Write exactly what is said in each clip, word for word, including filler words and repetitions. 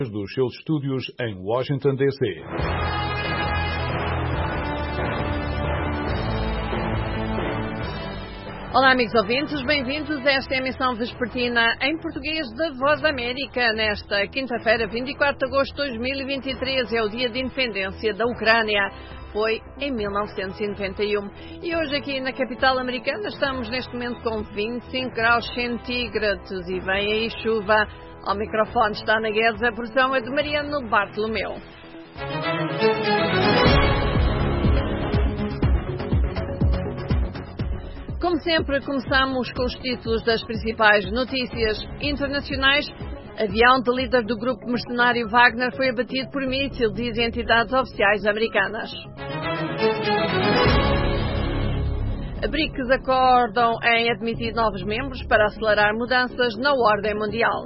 dos seus estúdios em Washington, D C Olá, amigos ouvintes, bem-vindos a esta emissão vespertina em português da Voz da América. Nesta quinta-feira, vinte e quatro de agosto de dois mil e vinte e três, é o dia de independência da Ucrânia. Foi em mil novecentos e noventa e um. E hoje aqui na capital americana estamos neste momento com vinte e cinco graus centígrados e vem aí chuva. Ao microfone está na Guedes, a produção é de Mariano Bartolomeu. Como sempre, começamos com os títulos das principais notícias internacionais. Avião de líder do grupo mercenário Wagner foi abatido por míssil, dizem entidades oficiais americanas. A BRICS acordam em admitir novos membros para acelerar mudanças na ordem mundial.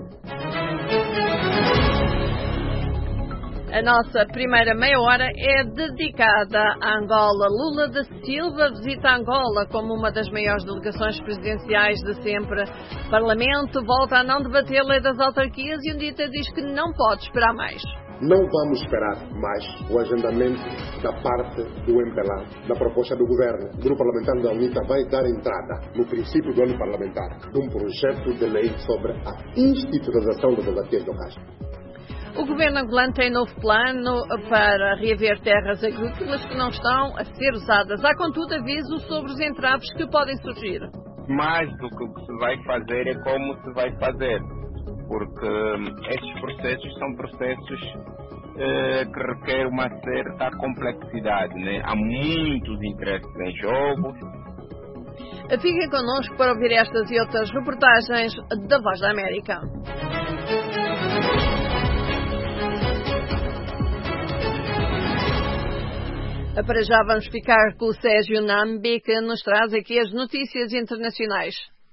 A nossa primeira meia hora é dedicada a Angola. Lula da Silva visita Angola como uma das maiores delegações presidenciais de sempre. O Parlamento volta a não debater a lei das autarquias e Undita diz que não pode esperar mais. Não vamos esperar mais o agendamento da parte do M P L A, da proposta do Governo. O Grupo Parlamentar da UNITA vai dar entrada, no princípio do ano parlamentar, de um projeto de lei sobre a institucionalização das autarquias locais. O governo angolano tem novo plano para reaver terras agrícolas que não estão a ser usadas. Há, contudo, aviso sobre os entraves que podem surgir. Mais do que o que se vai fazer é como se vai fazer, porque estes processos são processos eh, que requerem uma certa complexidade, né? Há muitos interesses em jogo. Fiquem connosco para ouvir estas e outras reportagens da Voz da América. Para já vamos ficar com o Sérgio Nambi, que nos traz aqui as notícias internacionais.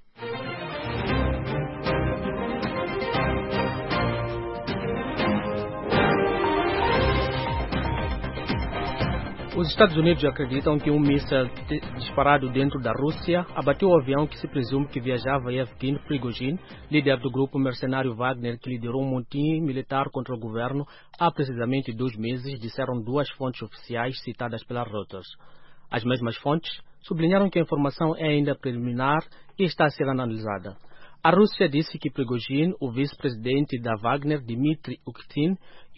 Os Estados Unidos acreditam que um míssil disparado dentro da Rússia abateu o avião que se presume que viajava Yevgeny Prigozhin, líder do grupo mercenário Wagner, que liderou um motim militar contra o governo há precisamente dois meses, disseram duas fontes oficiais citadas pela Reuters. As mesmas fontes sublinharam que a informação é ainda preliminar e está a ser analisada. A Rússia disse que Prigozhin, o vice-presidente da Wagner, Dmitry Uktin,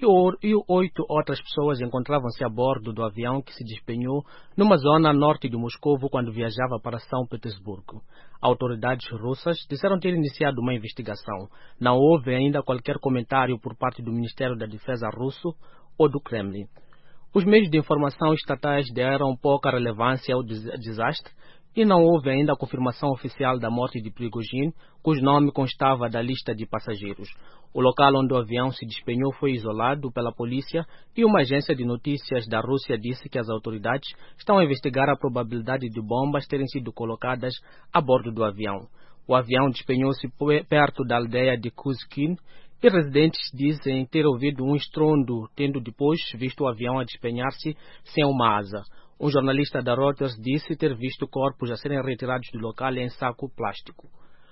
e oito outras pessoas encontravam-se a bordo do avião que se despenhou numa zona a norte de Moscou quando viajava para São Petersburgo. Autoridades russas disseram ter iniciado uma investigação. Não houve ainda qualquer comentário por parte do Ministério da Defesa russo ou do Kremlin. Os meios de informação estatais deram pouca relevância ao desastre e não houve ainda a confirmação oficial da morte de Prigozhin, cujo nome constava da lista de passageiros. O local onde o avião se despenhou foi isolado pela polícia e uma agência de notícias da Rússia disse que as autoridades estão a investigar a probabilidade de bombas terem sido colocadas a bordo do avião. O avião despenhou-se perto da aldeia de Kuzkin e residentes dizem ter ouvido um estrondo, tendo depois visto o avião a despenhar-se sem uma asa. Um jornalista da Reuters disse ter visto corpos a serem retirados do local em saco plástico.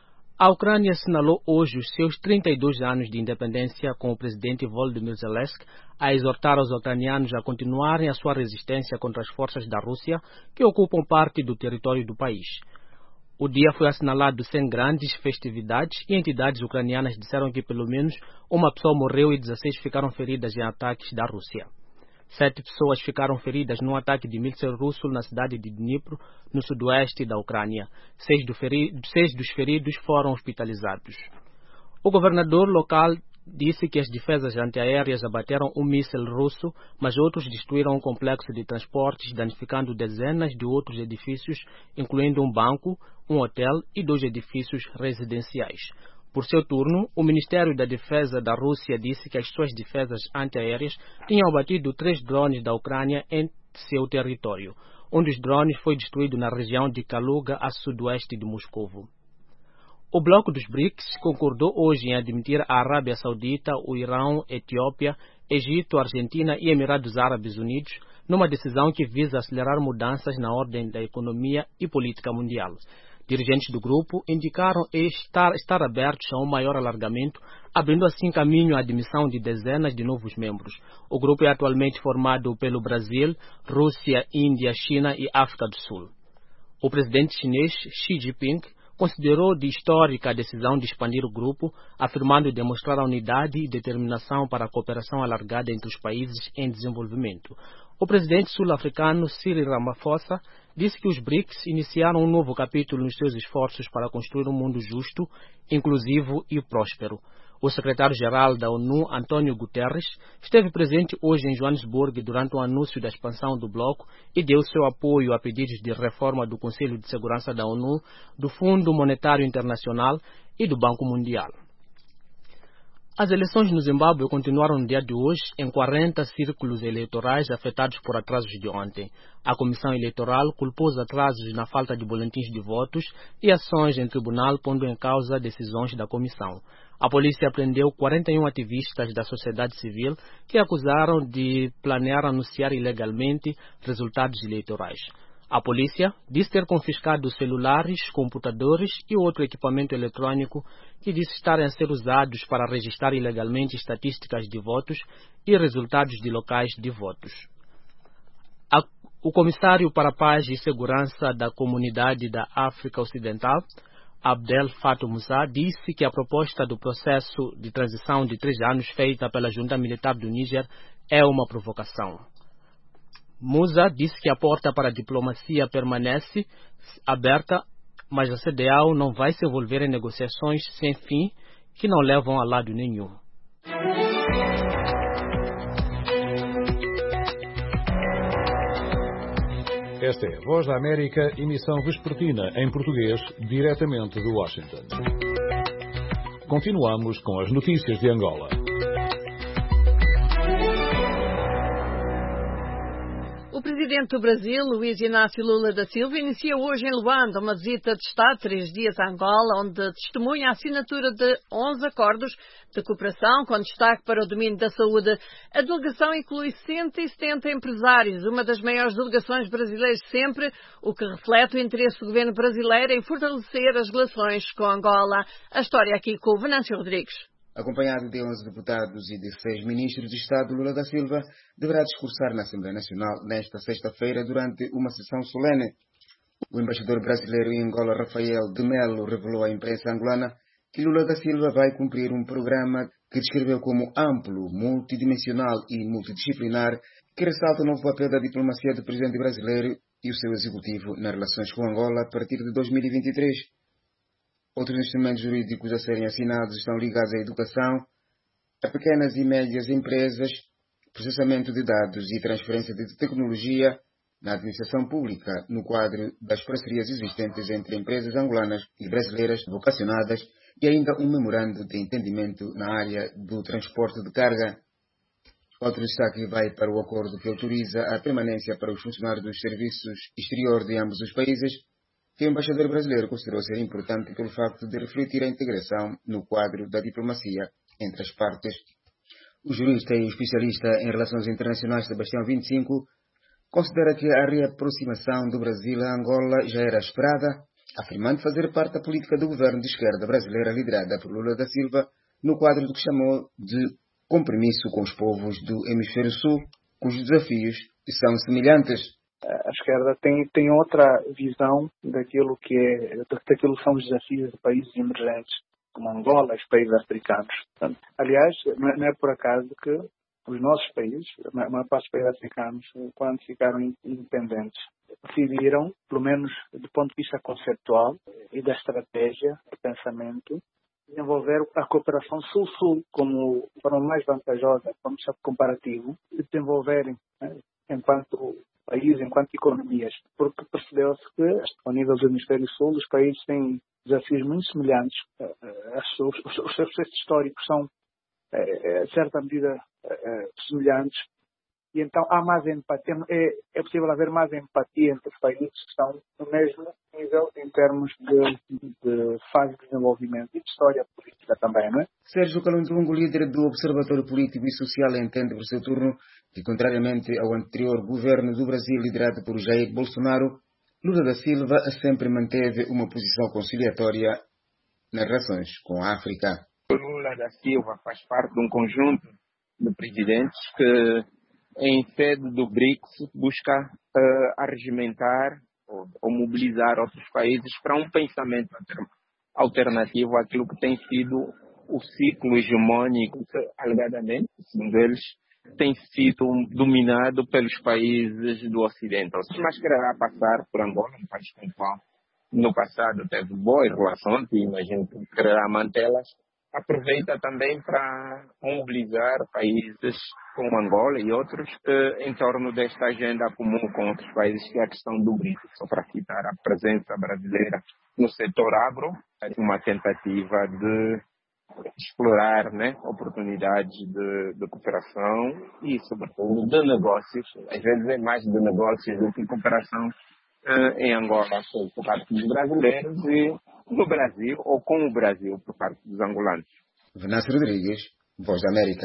A Ucrânia assinalou hoje os seus trinta e dois anos de independência, com o presidente Volodymyr Zelensky a exortar os ucranianos a continuarem a sua resistência contra as forças da Rússia, que ocupam parte do território do país. O dia foi assinalado sem grandes festividades e entidades ucranianas disseram que pelo menos uma pessoa morreu e dezesseis ficaram feridas em ataques da Rússia. Sete pessoas ficaram feridas num ataque de míssil russo na cidade de Dnipro, no sudoeste da Ucrânia. Seis, do feri... Seis dos feridos foram hospitalizados. O governador local disse que as defesas antiaéreas abateram um míssil russo, mas outros destruíram um complexo de transportes, danificando dezenas de outros edifícios, incluindo um banco, um hotel e dois edifícios residenciais. Por seu turno, o Ministério da Defesa da Rússia disse que as suas defesas antiaéreas tinham abatido três drones da Ucrânia em seu território. Um dos drones foi destruído na região de Kaluga, a sudoeste de Moscou. O bloco dos BRICS concordou hoje em admitir a Arábia Saudita, o Irão, Etiópia, Egito, Argentina e Emirados Árabes Unidos numa decisão que visa acelerar mudanças na ordem da economia e política mundial. Dirigentes do grupo indicaram estar, estar abertos a um maior alargamento, abrindo assim caminho à admissão de dezenas de novos membros. O grupo é atualmente formado pelo Brasil, Rússia, Índia, China e África do Sul. O presidente chinês Xi Jinping considerou de histórica a decisão de expandir o grupo, afirmando demonstrar a unidade e determinação para a cooperação alargada entre os países em desenvolvimento. O presidente sul-africano Cyril Ramaphosa disse que os B R I C S iniciaram um novo capítulo nos seus esforços para construir um mundo justo, inclusivo e próspero. O secretário-geral da ONU, António Guterres, esteve presente hoje em Joanesburgo durante o anúncio da expansão do bloco e deu seu apoio a pedidos de reforma do Conselho de Segurança da ONU, do Fundo Monetário Internacional e do Banco Mundial. As eleições no Zimbábue continuaram no dia de hoje em quarenta círculos eleitorais afetados por atrasos de ontem. A Comissão Eleitoral culpou os atrasos na falta de boletins de votos e ações em tribunal, pondo em causa decisões da comissão. A polícia prendeu quarenta e um ativistas da sociedade civil que acusaram de planear anunciar ilegalmente resultados eleitorais. A polícia disse ter confiscado celulares, computadores e outro equipamento eletrônico que disse estarem a ser usados para registrar ilegalmente estatísticas de votos e resultados de locais de votos. A, o comissário para a Paz e Segurança da Comunidade da África Ocidental, Abdel Fattah Musa, disse que a proposta do processo de transição de três anos feita pela junta militar do Níger é uma provocação. Musa disse que a porta para a diplomacia permanece aberta, mas a C D A O não vai se envolver em negociações sem fim que não levam a lado nenhum. Esta é a Voz da América, emissão vespertina em português, diretamente de Washington. Continuamos com as notícias de Angola. O presidente do Brasil, Luiz Inácio Lula da Silva, inicia hoje em Luanda uma visita de Estado de três dias a Angola, onde testemunha a assinatura de onze acordos de cooperação, com destaque para o domínio da saúde. A delegação inclui cento e setenta empresários, uma das maiores delegações brasileiras sempre, o que reflete o interesse do governo brasileiro em fortalecer as relações com Angola. A história aqui com o Venâncio Rodrigues. Acompanhado de onze deputados e de seis ministros de Estado, Lula da Silva deverá discursar na Assembleia Nacional nesta sexta-feira durante uma sessão solene. O embaixador brasileiro em Angola, Rafael de Melo, revelou à imprensa angolana que Lula da Silva vai cumprir um programa que descreveu como amplo, multidimensional e multidisciplinar, que ressalta o novo papel da diplomacia do presidente brasileiro e o seu executivo nas relações com Angola a partir de dois mil e vinte e três. Outros instrumentos jurídicos a serem assinados estão ligados à educação, a pequenas e médias empresas, processamento de dados e transferência de tecnologia na administração pública, no quadro das parcerias existentes entre empresas angolanas e brasileiras vocacionadas, e ainda um memorando de entendimento na área do transporte de carga. Outro destaque vai para o acordo que autoriza a permanência para os funcionários dos serviços exterior de ambos os países, que o embaixador brasileiro considerou ser importante pelo facto de refletir a integração no quadro da diplomacia entre as partes. O jurista e especialista em relações internacionais Sebastião vinte e cinco considera que a reaproximação do Brasil a Angola já era esperada, afirmando fazer parte da política do governo de esquerda brasileira liderada por Lula da Silva no quadro do que chamou de compromisso com os povos do Hemisfério Sul, cujos desafios são semelhantes. A esquerda tem, tem outra visão daquilo que, é, daquilo que são os desafios de países emergentes, como Angola e os países africanos. Portanto, aliás, não é, não é por acaso que os nossos países, a maior parte dos países africanos, quando ficaram independentes, decidiram, pelo menos do ponto de vista conceptual e da estratégia de pensamento, desenvolver a cooperação Sul-Sul como forma mais vantajosa, como comparativo, de desenvolverem, né, enquanto país, enquanto economias, porque percebeu-se que, ao nível do Hemisfério Sul, os países têm desafios muito semelhantes. Os seus processos históricos são, em certa medida, semelhantes, e então há mais empatia, é, é possível haver mais empatia entre os países que estão no mesmo nível em termos de, de fase de desenvolvimento e de história política também, não é? Sérgio Calundungo, líder do Observatório Político e Social, entende por seu turno que, contrariamente ao anterior governo do Brasil liderado por Jair Bolsonaro, Lula da Silva sempre manteve uma posição conciliatória nas relações com a África. Lula da Silva faz parte de um conjunto de presidentes que, em sede do BRICS, busca uh, arregimentar ou, ou mobilizar outros países para um pensamento alternativo àquilo que tem sido o ciclo hegemônico que, alegadamente, segundo eles, tem sido dominado pelos países do Ocidente. Mas quererá passar por Angola, um país com o qual no passado teve boas relações e imagino que quererá mantê-las. Aproveita também para mobilizar países como Angola e outros eh, em torno desta agenda comum com outros países, que é a questão do BRICS. Só para citar a presença brasileira no setor agro, uma tentativa de explorar, né, oportunidades de, de cooperação e, sobretudo, de negócios. Às vezes é mais de negócios do que cooperação uh, em Angola por parte dos brasileiros e no Brasil, ou com o Brasil por parte dos angolanos. Venâncio Rodrigues, Voz da América.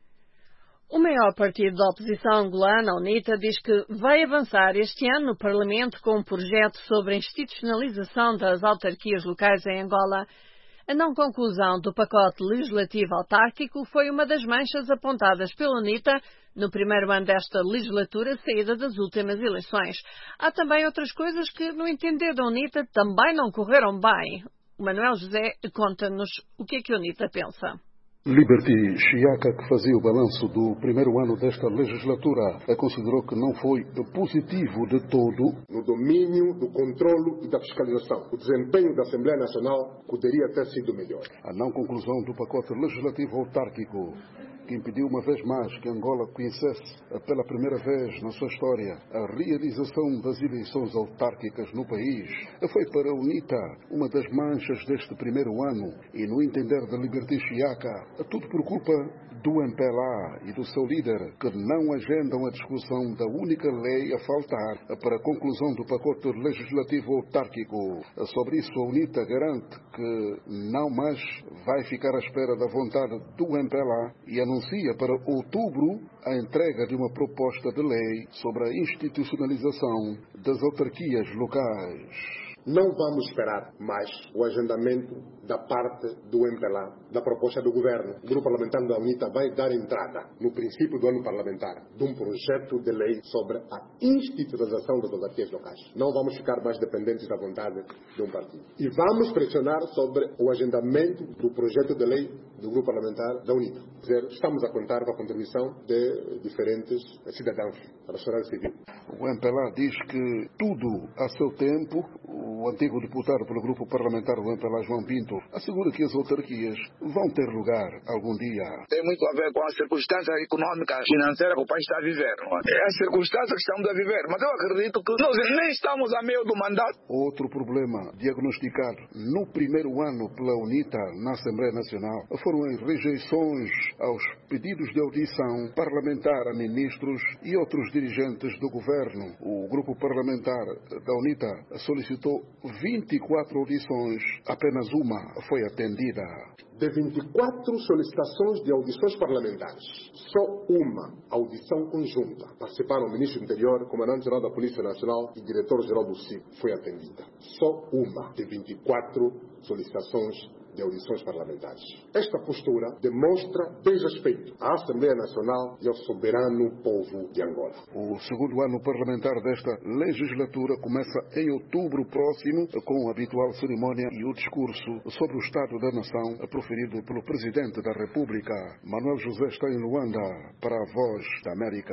O maior partido da oposição angolana, a UNITA, diz que vai avançar este ano no Parlamento com um projeto sobre a institucionalização das autarquias locais em Angola. A não conclusão do pacote legislativo autárquico foi uma das manchas apontadas pela UNITA no primeiro ano desta legislatura, saída das últimas eleições. Há também outras coisas que, no entender da UNITA, também não correram bem. O Manuel José conta-nos o que é que a UNITA pensa. Liberty Chiaka, que fazia o balanço do primeiro ano desta legislatura, considerou que não foi positivo de todo no domínio do controlo e da fiscalização. O desempenho da Assembleia Nacional poderia ter sido melhor. A não conclusão do pacote legislativo autárquico, que impediu uma vez mais que Angola conhecesse pela primeira vez na sua história a realização das eleições autárquicas no país, foi para a UNITA uma das manchas deste primeiro ano e, no entender de Liberty Chiaka, tudo por culpa do M P L A e do seu líder, que não agendam a discussão da única lei a faltar para a conclusão do pacote legislativo autárquico. Sobre isso, a UNITA garante que não mais vai ficar à espera da vontade do M P L A e anuncia para outubro a entrega de uma proposta de lei sobre a institucionalização das autarquias locais. Não vamos esperar mais o agendamento da parte do M P L A, da proposta do Governo. O Grupo Parlamentar da UNITA vai dar entrada, no princípio do ano parlamentar, de um projeto de lei sobre a institucionalização das autarquias locais. Não vamos ficar mais dependentes da vontade de um partido. E vamos pressionar sobre o agendamento do projeto de lei do Grupo Parlamentar da UNITA. Quer dizer, estamos a contar com a contribuição de diferentes cidadãos da sociedade civil. O M P L A diz que tudo a seu tempo. O antigo deputado pelo grupo parlamentar do M P L A, João Pinto, assegura que as autarquias vão ter lugar algum dia. Tem muito a ver com a circunstância econômica, financeira que o país está a viver. É a circunstância que estamos a viver. Mas eu acredito que nós nem estamos a meio do mandato. Outro problema diagnosticado no primeiro ano pela UNITA na Assembleia Nacional foram as rejeições aos pedidos de audição parlamentar a ministros e outros dirigentes do governo. O grupo parlamentar da UNITA solicitou vinte e quatro audições, apenas uma foi atendida. De vinte e quatro solicitações de audições parlamentares, só uma audição conjunta. Participaram o Ministro do Interior, Comandante-Geral da Polícia Nacional e Diretor-Geral do C I B. Foi atendida. Só uma de vinte e quatro solicitações de audições parlamentares. Esta postura demonstra desrespeito à Assembleia Nacional e ao soberano povo de Angola. O segundo ano parlamentar desta legislatura começa em outubro próximo, com a habitual cerimónia e o discurso sobre o Estado da Nação proferido pelo Presidente da República. Manuel José está em Luanda para a Voz da América.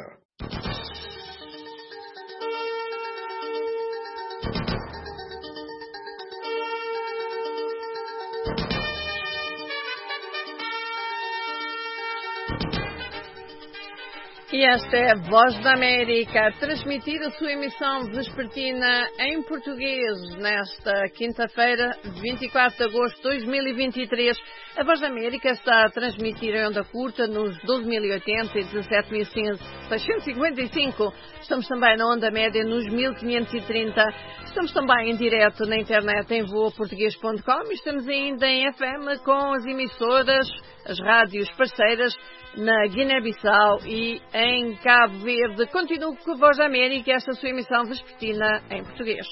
E esta é a Voz da América, a transmitir a sua emissão vespertina em português nesta quinta-feira, vinte e quatro de agosto de dois mil e vinte e três. A Voz da América está a transmitir em onda curta nos doze mil e oitenta e dezassete mil seiscentos e cinquenta e cinco. Estamos também na onda média nos mil quinhentos e trinta. Estamos também em direto na internet em voa português ponto com e estamos ainda em F M com as emissoras, as rádios parceiras na Guiné-Bissau e em Cabo Verde. Continuo com a Voz da América, esta sua emissão vespertina em português.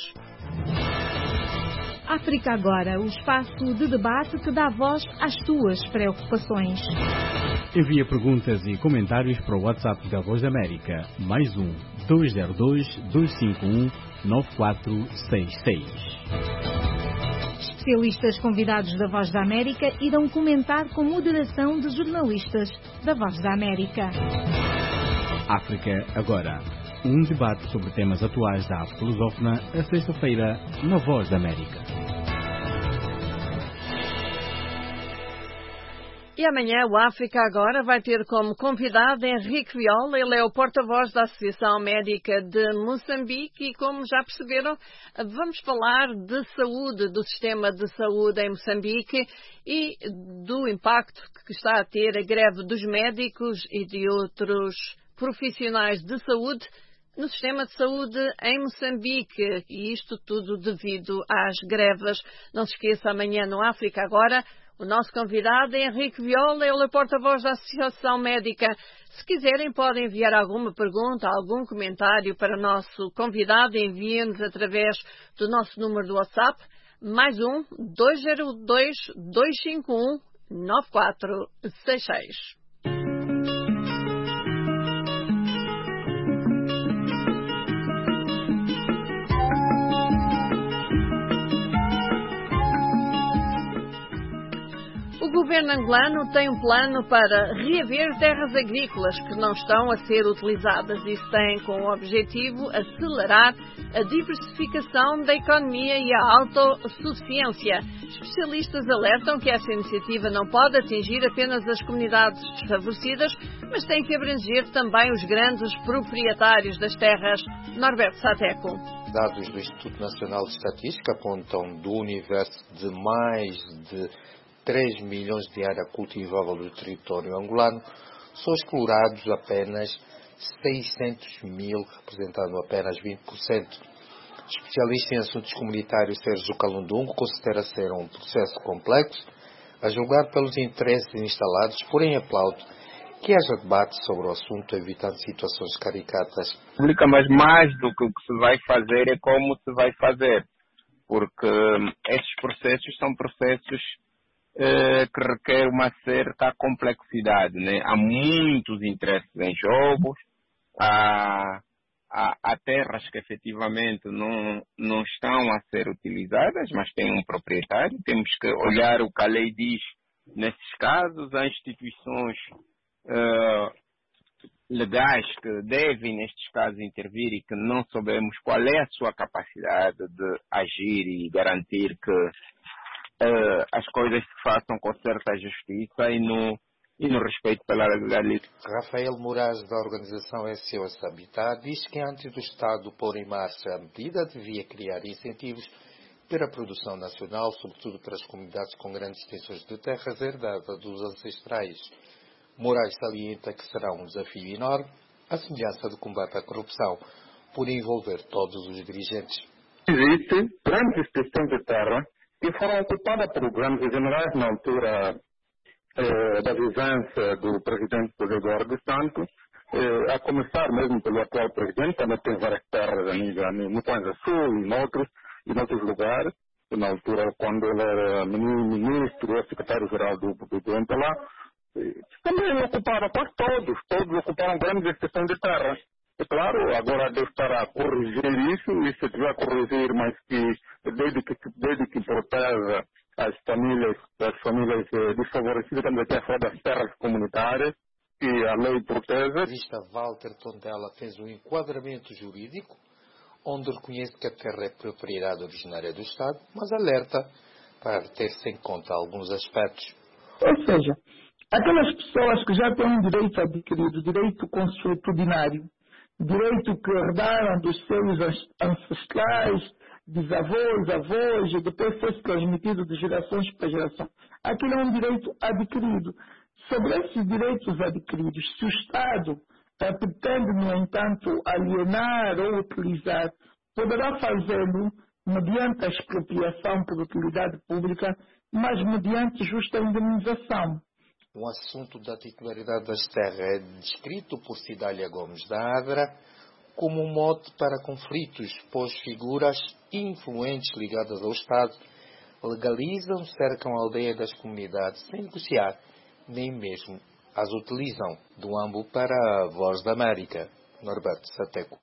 África Agora, o espaço de debate que dá voz às tuas preocupações. Envia perguntas e comentários para o WhatsApp da Voz da América, mais um, dois zero dois, dois cinco um, nove quatro seis seis. Especialistas convidados da Voz da América irão comentar com moderação de jornalistas da Voz da América. África Agora, um debate sobre temas atuais da África lusófona, a sexta-feira, na Voz da América. E amanhã o África Agora vai ter como convidado Henrique Viola. Ele é o porta-voz da Associação Médica de Moçambique e, como já perceberam, vamos falar de saúde, do sistema de saúde em Moçambique e do impacto que está a ter a greve dos médicos e de outros profissionais de saúde no sistema de saúde em Moçambique, e isto tudo devido às greves. Não se esqueça, amanhã no África Agora, o nosso convidado é Henrique Viola, ele é porta-voz da Associação Médica. Se quiserem, podem enviar alguma pergunta, algum comentário para o nosso convidado, enviem-nos através do nosso número do WhatsApp, mais um, dois zero dois, dois cinco um, nove quatro seis seis. O governo angolano tem um plano para reaver terras agrícolas que não estão a ser utilizadas. Isso tem como objetivo acelerar a diversificação da economia e a autossuficiência. Especialistas alertam que essa iniciativa não pode atingir apenas as comunidades desfavorecidas, mas tem que abranger também os grandes proprietários das terras. Norberto Sateco. Dados do Instituto Nacional de Estatística apontam do universo de mais de três milhões de área cultivável do território angolano, são explorados apenas seiscentos mil, representando apenas vinte por cento. Especialista em assuntos comunitários Sérgio Calundungo considera ser um processo complexo, a julgar pelos interesses instalados, porém aplaude que haja debate sobre o assunto, evitando situações caricatas. Mas mais do que o que se vai fazer é como se vai fazer, porque estes processos são processos que requer uma certa complexidade, né? Há muitos interesses em jogos, há, há, há terras que efetivamente não, não estão a ser utilizadas, mas têm um proprietário. Temos que olhar o que a lei diz nesses casos. Há instituições uh, legais que devem, nestes casos, intervir e que não sabemos qual é a sua capacidade de agir e garantir que Uh, as coisas se façam com certa justiça e no, e no respeito pela legalidade. Rafael Moraes, da organização S O S Habitat, diz que antes do Estado pôr em marcha a medida, devia criar incentivos para a produção nacional, sobretudo para as comunidades com grandes extensões de terras herdadas dos ancestrais. Moraes salienta que será um desafio enorme, a semelhança do combate à corrupção, por envolver todos os dirigentes. Existe grande extensão de terra que foram ocupadas por grandes generais na altura eh, da vivência do presidente Eduardo dos Santos, eh, a começar mesmo pelo atual presidente, também tem várias terras no Kwanza Sul e noutros, e noutros lugares, na altura quando ele era ministro ou secretário-geral do, do, do M P L A, eh, também ocuparam, quase todos, todos ocuparam grandes extensões de terra. É claro, agora deve estar a corrigir isso, e se tiver a corrigir, mas que desde que, desde que proteja as famílias, as famílias eh, desfavorecidas, também aqui a falar das terras comunitárias, que a lei protege. A vista Walter Tondela fez um enquadramento jurídico, onde reconhece que a terra é propriedade originária do Estado, mas alerta para ter-se em conta alguns aspectos. Ou seja, aquelas pessoas que já têm um direito adquirido, direito consuetudinário, direito que herdaram dos seus ancestrais, bisavós, avós, e depois foi transmitido de gerações para geração. Aquilo é um direito adquirido. Sobre esses direitos adquiridos, se o Estado eh, pretende, no entanto, alienar ou utilizar, poderá fazê-lo mediante a expropriação por utilidade pública, mas mediante justa indemnização. Um assunto da titularidade das terras é descrito por Cidália Gomes da Adra como um mote para conflitos, pois figuras influentes ligadas ao Estado legalizam, cercam a aldeia das comunidades sem negociar, nem mesmo as utilizam. Do Ambo para a Voz da América, Norberto Sateco.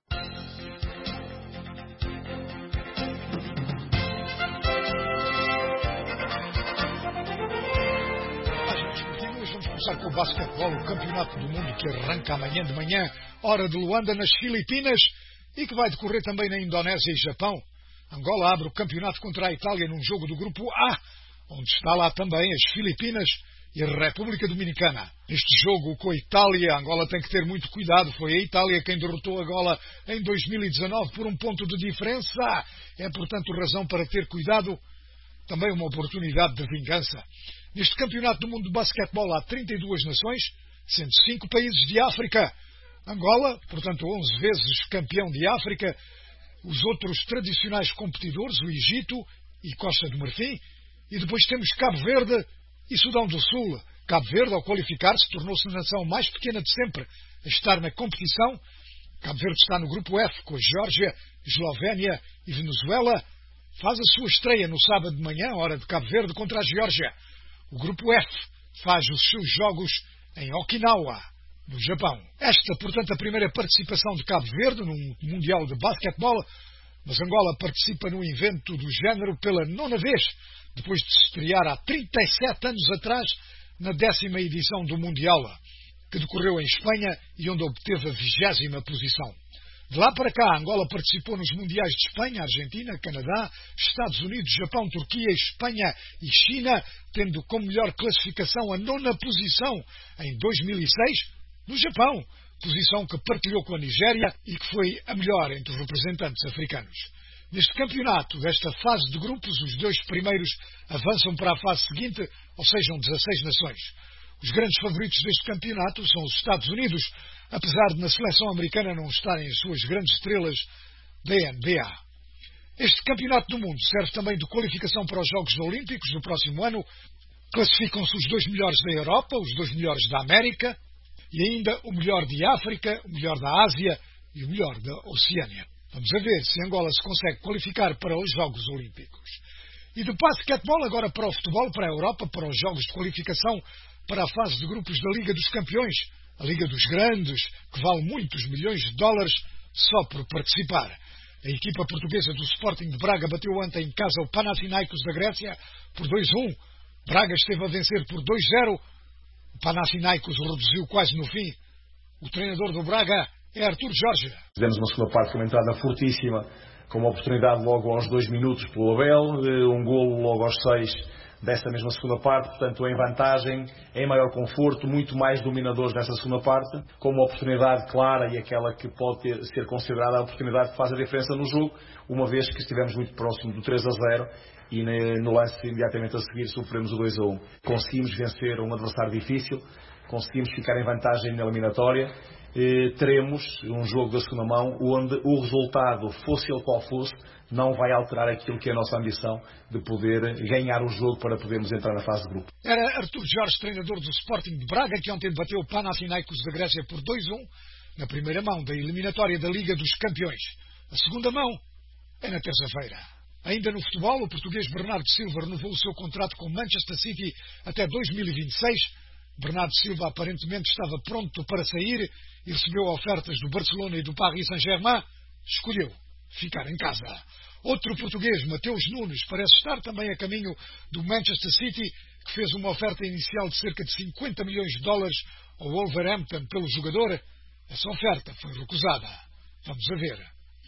Vamos começar com o basquetebol, o campeonato do mundo que arranca amanhã de manhã, hora de Luanda, nas Filipinas, e que vai decorrer também na Indonésia e Japão. Angola abre o campeonato contra a Itália num jogo do grupo A, onde está lá também as Filipinas e a República Dominicana. Neste jogo com a Itália, Angola tem que ter muito cuidado. Foi a Itália quem derrotou a Angola em dois mil e dezanove por um ponto de diferença. É, portanto, razão para ter cuidado. Também uma oportunidade de vingança. Neste campeonato do mundo de basquetebol há trinta e duas nações, sendo cinco países de África. Angola, portanto, onze vezes campeão de África. Os outros tradicionais competidores, o Egito e Costa do Marfim. E depois temos Cabo Verde e Sudão do Sul. Cabo Verde, ao qualificar-se, tornou-se a nação mais pequena de sempre a estar na competição. Cabo Verde está no grupo F, com a Geórgia, Eslovénia e Venezuela. Faz a sua estreia no sábado de manhã, hora de Cabo Verde, contra a Geórgia. O grupo F faz os seus jogos em Okinawa, no Japão. Esta, portanto, a primeira participação de Cabo Verde num Mundial de Basquetebol, mas Angola participa num evento do género pela nona vez, depois de se estrear há trinta e sete anos atrás na décima edição do Mundial, que decorreu em Espanha e onde obteve a vigésima posição. De lá para cá, Angola participou nos Mundiais de Espanha, Argentina, Canadá, Estados Unidos, Japão, Turquia, Espanha e China, tendo como melhor classificação a nona posição em dois mil e seis, no Japão, posição que partilhou com a Nigéria e que foi a melhor entre os representantes africanos. Neste campeonato, desta fase de grupos, os dois primeiros avançam para a fase seguinte, ou sejam, dezasseis nações. Os grandes favoritos deste campeonato são os Estados Unidos, apesar de na seleção americana não estarem as suas grandes estrelas da N B A. Este campeonato do mundo serve também de qualificação para os Jogos Olímpicos do próximo ano. Classificam-se os dois melhores da Europa, os dois melhores da América e ainda o melhor de África, o melhor da Ásia e o melhor da Oceânia. Vamos a ver se Angola se consegue qualificar para os Jogos Olímpicos. E do basquetebol agora para o futebol, para a Europa, para os Jogos de qualificação, para a fase de grupos da Liga dos Campeões, a Liga dos Grandes, que vale muitos milhões de dólares só por participar. A equipa portuguesa do Sporting de Braga bateu ontem em casa o Panathinaikos da Grécia por dois a um. Braga esteve a vencer por dois a zero. O Panathinaikos reduziu quase no fim. O treinador do Braga é Artur Jorge. Fizemos uma segunda parte com uma entrada fortíssima, com uma oportunidade logo aos dois minutos pelo Abel, um golo logo aos seis dessa mesma segunda parte, portanto em vantagem, em maior conforto, muito mais dominadores nessa segunda parte, com uma oportunidade clara e aquela que pode ter, ser considerada a oportunidade que faz a diferença no jogo, uma vez que estivemos muito próximo do três a zero e no lance imediatamente a seguir sofremos o dois a um. Conseguimos vencer um adversário difícil, conseguimos ficar em vantagem na eliminatória. Eh, teremos um jogo da segunda mão onde o resultado, fosse ele qual fosse, não vai alterar aquilo que é a nossa ambição de poder ganhar o jogo para podermos entrar na fase de grupo. Era Artur Jorge, treinador do Sporting de Braga, que ontem bateu o Panathinaikos da Grécia por dois a um na primeira mão da eliminatória da Liga dos Campeões. A segunda mão é na terça-feira. Ainda no futebol, o português Bernardo Silva renovou o seu contrato com Manchester City até dois mil e vinte e seis. Bernardo Silva aparentemente estava pronto para sair e recebeu ofertas do Barcelona e do Paris Saint-Germain. Escolheu ficar em casa. Outro português, Mateus Nunes, parece estar também a caminho do Manchester City, que fez uma oferta inicial de cerca de cinquenta milhões de dólares ao Wolverhampton pelo jogador. Essa oferta foi recusada. Vamos a ver.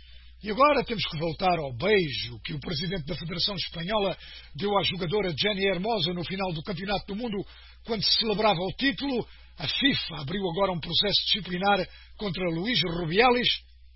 E agora temos que voltar ao beijo que o presidente da Federação Espanhola deu à jogadora Jenny Hermoso no final do Campeonato do Mundo, quando se celebrava o título. A FIFA abriu agora um processo disciplinar contra Luís Rubiales.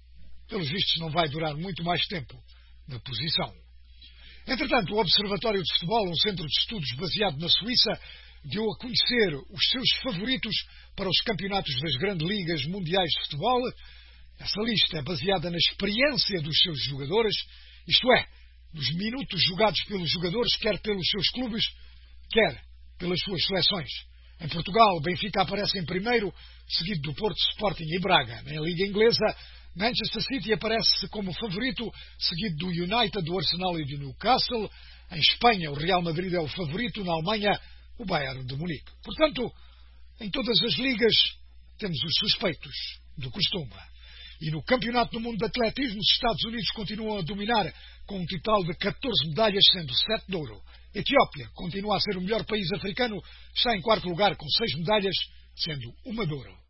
Pelos vistos não vai durar muito mais tempo na posição. Entretanto, o Observatório de Futebol, um centro de estudos baseado na Suíça, deu a conhecer os seus favoritos para os campeonatos das grandes ligas mundiais de futebol. Essa lista é baseada na experiência dos seus jogadores, isto é, nos minutos jogados pelos jogadores, quer pelos seus clubes, quer pelas suas seleções. Em Portugal, o Benfica aparece em primeiro, seguido do Porto, Sporting e Braga. Na Liga Inglesa, Manchester City aparece como favorito, seguido do United, do Arsenal e do Newcastle. Em Espanha, o Real Madrid é o favorito. Na Alemanha, o Bayern de Munique. Portanto, em todas as ligas, temos os suspeitos do costume. E no Campeonato do Mundo de Atletismo, os Estados Unidos continuam a dominar com um total de catorze medalhas, sendo sete de ouro. A Etiópia continua a ser o melhor país africano, está em quarto lugar com seis medalhas, sendo uma de ouro.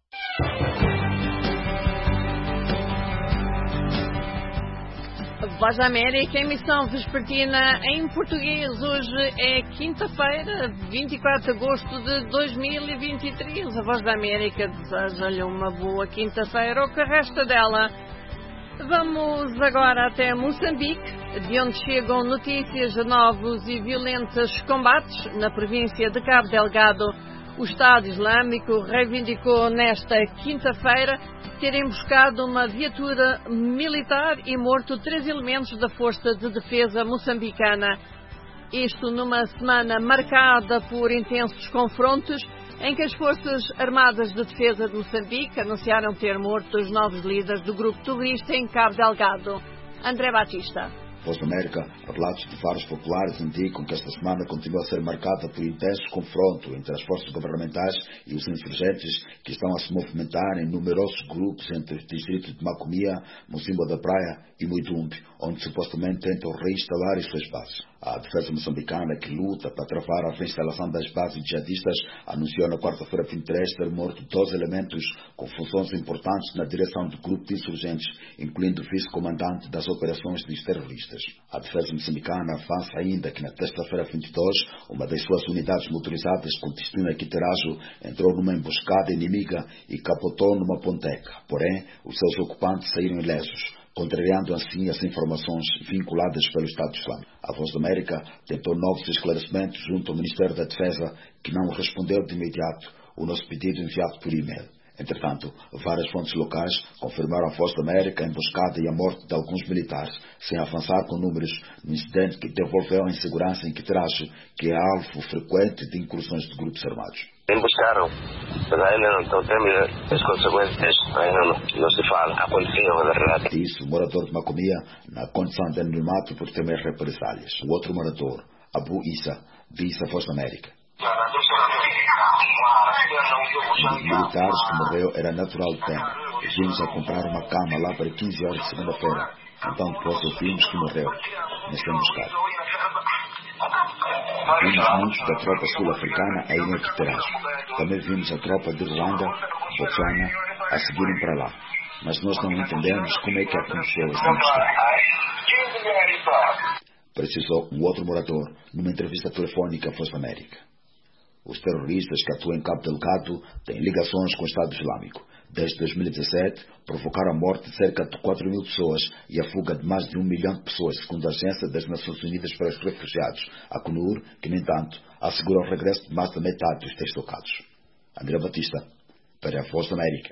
Voz da América, emissão vespertina em português. Hoje é quinta-feira, vinte e quatro de agosto de dois mil e vinte e três. A Voz da América deseja-lhe uma boa quinta-feira, ou que resta dela. Vamos agora até Moçambique, de onde chegam notícias de novos e violentos combates na província de Cabo Delgado. O Estado Islâmico reivindicou nesta quinta-feira ter emboscado uma viatura militar e morto três elementos da Força de Defesa moçambicana. Isto numa semana marcada por intensos confrontos, em que as Forças Armadas de Defesa de Moçambique anunciaram ter morto os novos líderes do grupo terrorista em Cabo Delgado. André Batista. Voz da América, relatos de vários populares indicam que esta semana continua a ser marcada por intenso confronto entre as forças governamentais e os insurgentes que estão a se movimentar em numerosos grupos entre os distritos de Macomia, Mocimboa da Praia e Muidumbe, onde supostamente tentam reinstalar as suas bases. A defesa moçambicana, que luta para travar a reinstalação das bases jihadistas, anunciou na quarta-feira vinte e três ter morto doze elementos com funções importantes na direção do grupo de insurgentes, incluindo o vice-comandante das operações dos terroristas. A defesa moçambicana avança ainda que na terça-feira vinte e dois, uma das suas unidades motorizadas com destino a Quiterajo entrou numa emboscada inimiga e capotou numa ponteca. Porém, os seus ocupantes saíram ilesos, contrariando assim as informações vinculadas pelo Estado Islâmico. A Voz da América tentou novos esclarecimentos junto ao Ministério da Defesa, que não respondeu de imediato o nosso pedido enviado por e-mail. Entretanto, várias fontes locais confirmaram a Voz da América a emboscada e a morte de alguns militares, sem avançar com números no incidente que devolveu a insegurança em Quiterajo, que é alvo frequente de incursões de grupos armados. Emboscaram, mas ainda não estão terminando as consequências, ainda não, não se fala. Aconteceu, na verdade. Disse o morador de Macomia, na condição de anonimato por temer represálias. O outro morador, Abu Issa, disse a Voz da América. Um dos militares que morreu era natural de Pena. Vimos a comprar uma cama lá para quinze horas de segunda-feira. Então depois ouvimos que morreu nesta emboscada. Vimos muitos da tropa sul-africana aí em Quiterajo. Também vimos a tropa de Ruanda, Botswana, a seguirem para lá. Mas nós não entendemos como é que aconteceu essa emboscada. Precisou um outro morador numa entrevista telefônica à Voz da América. Os terroristas que atuam em Cabo Delgado têm ligações com o Estado Islâmico. Desde dois mil e dezessete, provocaram a morte de cerca de quatro mil pessoas e a fuga de mais de um milhão de pessoas, segundo a Agência das Nações Unidas para os Refugiados, a ACNUR, que, no entanto, assegura o regresso de mais da metade dos deslocados. André Batista, para a Voz da América.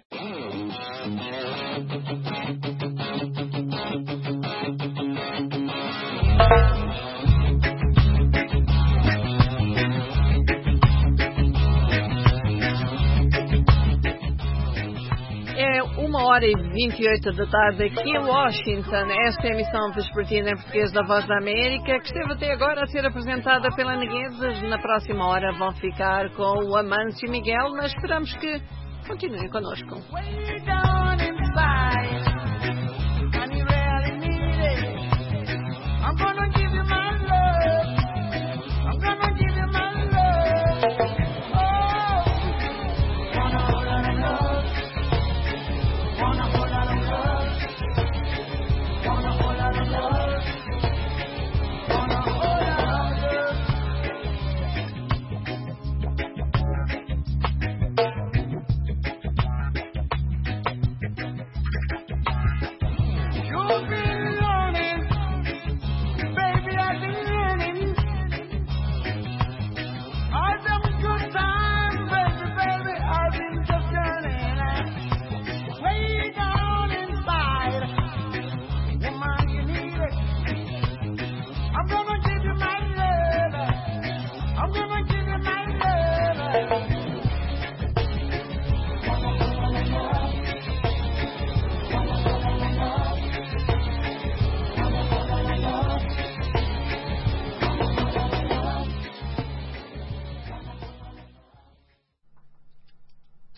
Uma hora e vinte e oito da tarde aqui em Washington. Esta é a emissão vespertina em português da Voz da América, que esteve até agora a ser apresentada pela Neguezes. Na próxima hora vão ficar com o Amâncio Miguel, mas esperamos que continuem connosco.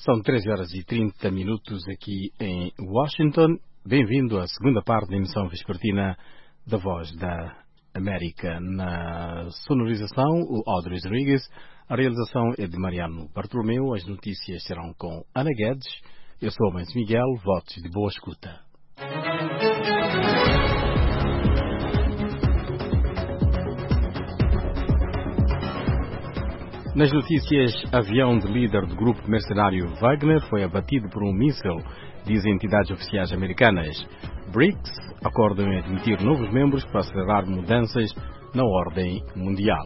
São treze horas e trinta minutos aqui em Washington. Bem-vindo à segunda parte da emissão vespertina da Voz da América. Na sonorização, o Audrey Rodrigues. A realização é de Mariano Bartolomeu. As notícias serão com Ana Guedes. Eu sou o Mendes Miguel. Votos de boa escuta. Nas notícias, avião de líder do grupo mercenário Wagner foi abatido por um míssil, dizem entidades oficiais americanas. BRICS acordam em admitir novos membros para acelerar mudanças na ordem mundial.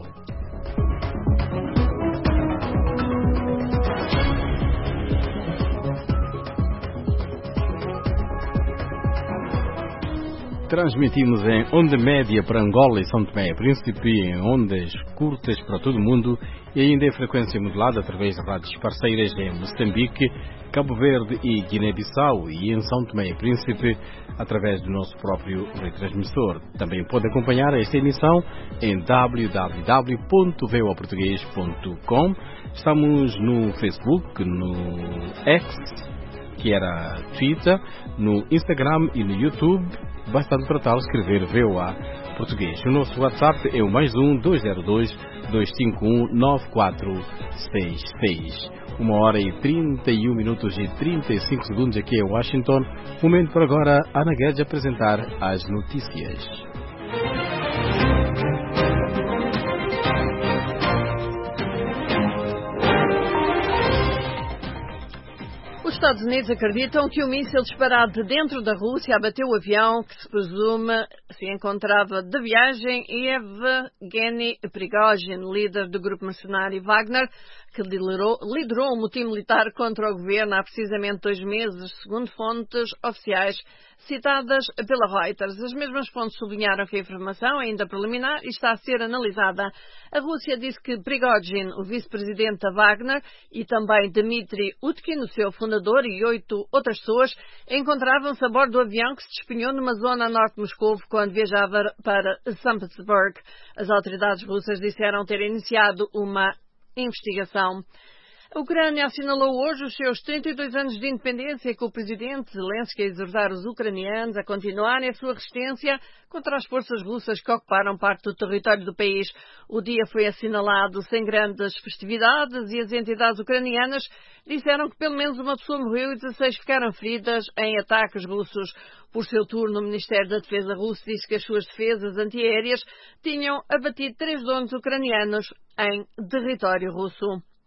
Transmitimos em onda média para Angola e São Tomé e Príncipe, em ondas curtas para todo o mundo e ainda em frequência modulada através de rádios parceiras em Moçambique, Cabo Verde e Guiné-Bissau e em São Tomé e Príncipe através do nosso próprio retransmissor. Também pode acompanhar esta emissão em w w w ponto v o a português ponto com. Estamos no Facebook, no X, que era Twitter, no Instagram e no YouTube. Basta no portal escrever V O A Português. O nosso WhatsApp é o mais um dois zero dois, dois cinco um, nove quatro seis seis. Uma hora e trinta e um minutos e trinta e cinco segundos aqui em Washington. Momento para agora Ana Guedes apresentar as notícias. Os Estados Unidos acreditam que o míssil disparado de dentro da Rússia abateu o avião que se presume se encontrava de viagem em Evgeny Prigozhin, líder do grupo mercenário Wagner, que liderou, liderou um motim militar contra o governo há precisamente dois meses, segundo fontes oficiais citadas pela Reuters. As mesmas fontes sublinharam que a informação é ainda preliminar e está a ser analisada. A Rússia disse que Prigozhin, o vice-presidente da Wagner, e também Dmitry Utkin, o seu fundador, e oito outras pessoas, encontravam-se a bordo do avião que se despenhou numa zona a norte de Moscou quando viajava para São Petersburgo. As autoridades russas disseram ter iniciado uma investigação. A Ucrânia assinalou hoje os seus trinta e dois anos de independência, com o presidente Zelensky a exortar os ucranianos a continuarem a sua resistência contra as forças russas que ocuparam parte do território do país. O dia foi assinalado sem grandes festividades e as entidades ucranianas disseram que pelo menos uma pessoa morreu e dezasseis ficaram feridas em ataques russos. Por seu turno, o Ministério da Defesa russo disse que as suas defesas antiaéreas tinham abatido três drones ucranianos em território russo.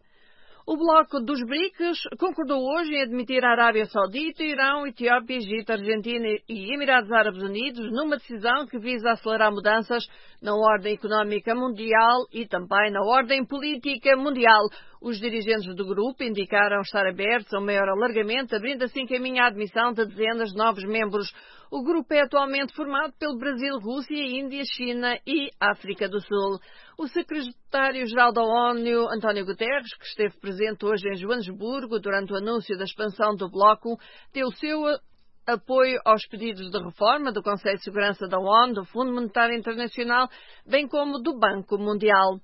O bloco dos BRICS concordou hoje em admitir a Arábia Saudita, Irão, Etiópia, Egito, Argentina e Emirados Árabes Unidos numa decisão que visa acelerar mudanças na ordem económica mundial e também na ordem política mundial. Os dirigentes do grupo indicaram estar abertos a um maior alargamento, abrindo assim caminho à admissão de dezenas de novos membros. O grupo é atualmente formado pelo Brasil, Rússia, Índia, China e África do Sul. O secretário-geral da ONU, António Guterres, que esteve presente hoje em Joanesburgo durante o anúncio da expansão do bloco, deu o seu apoio aos pedidos de reforma do Conselho de Segurança da ONU, do Fundo Monetário Internacional, bem como do Banco Mundial.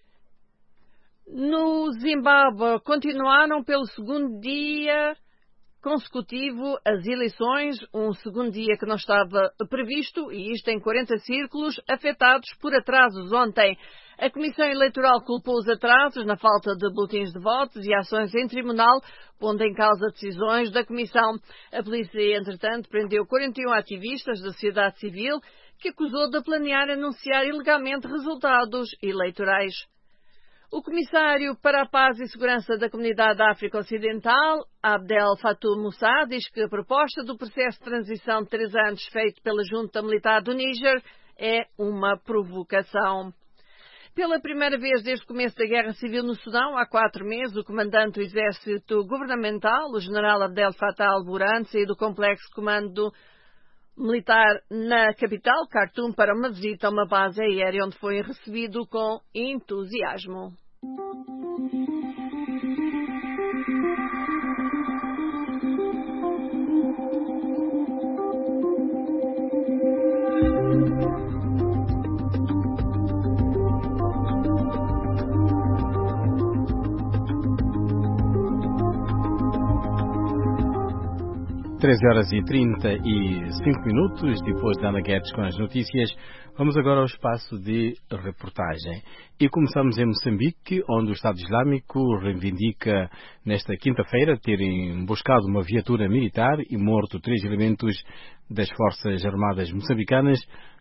No Zimbábue, continuaram pelo segundo dia consecutivo as eleições, um segundo dia que não estava previsto, e isto em quarenta círculos, afetados por atrasos ontem. A Comissão Eleitoral culpou os atrasos na falta de boletins de votos e ações em tribunal, pondo em causa decisões da Comissão. A polícia, entretanto, prendeu quarenta e um ativistas da sociedade civil que acusou de planear e anunciar ilegalmente resultados eleitorais. O Comissário para a Paz e Segurança da Comunidade da África Ocidental, Abdel Fattah Moussa, diz que a proposta do processo de transição de três anos feito pela Junta Militar do Níger é uma provocação. Pela primeira vez desde o começo da Guerra Civil no Sudão, há quatro meses, o comandante do Exército Governamental, o general Abdel Fattah al-Burhan, saiu do complexo de comando militar na capital, Khartoum, para uma visita a uma base aérea onde foi recebido com entusiasmo. treze horas e trinta e cinco minutos, depois de Ana Guedes com as notícias, vamos agora ao espaço de reportagem. E começamos em Moçambique, onde o Estado Islâmico reivindica nesta quinta-feira terem emboscado uma viatura militar e morto três elementos das Forças Armadas moçambicanas,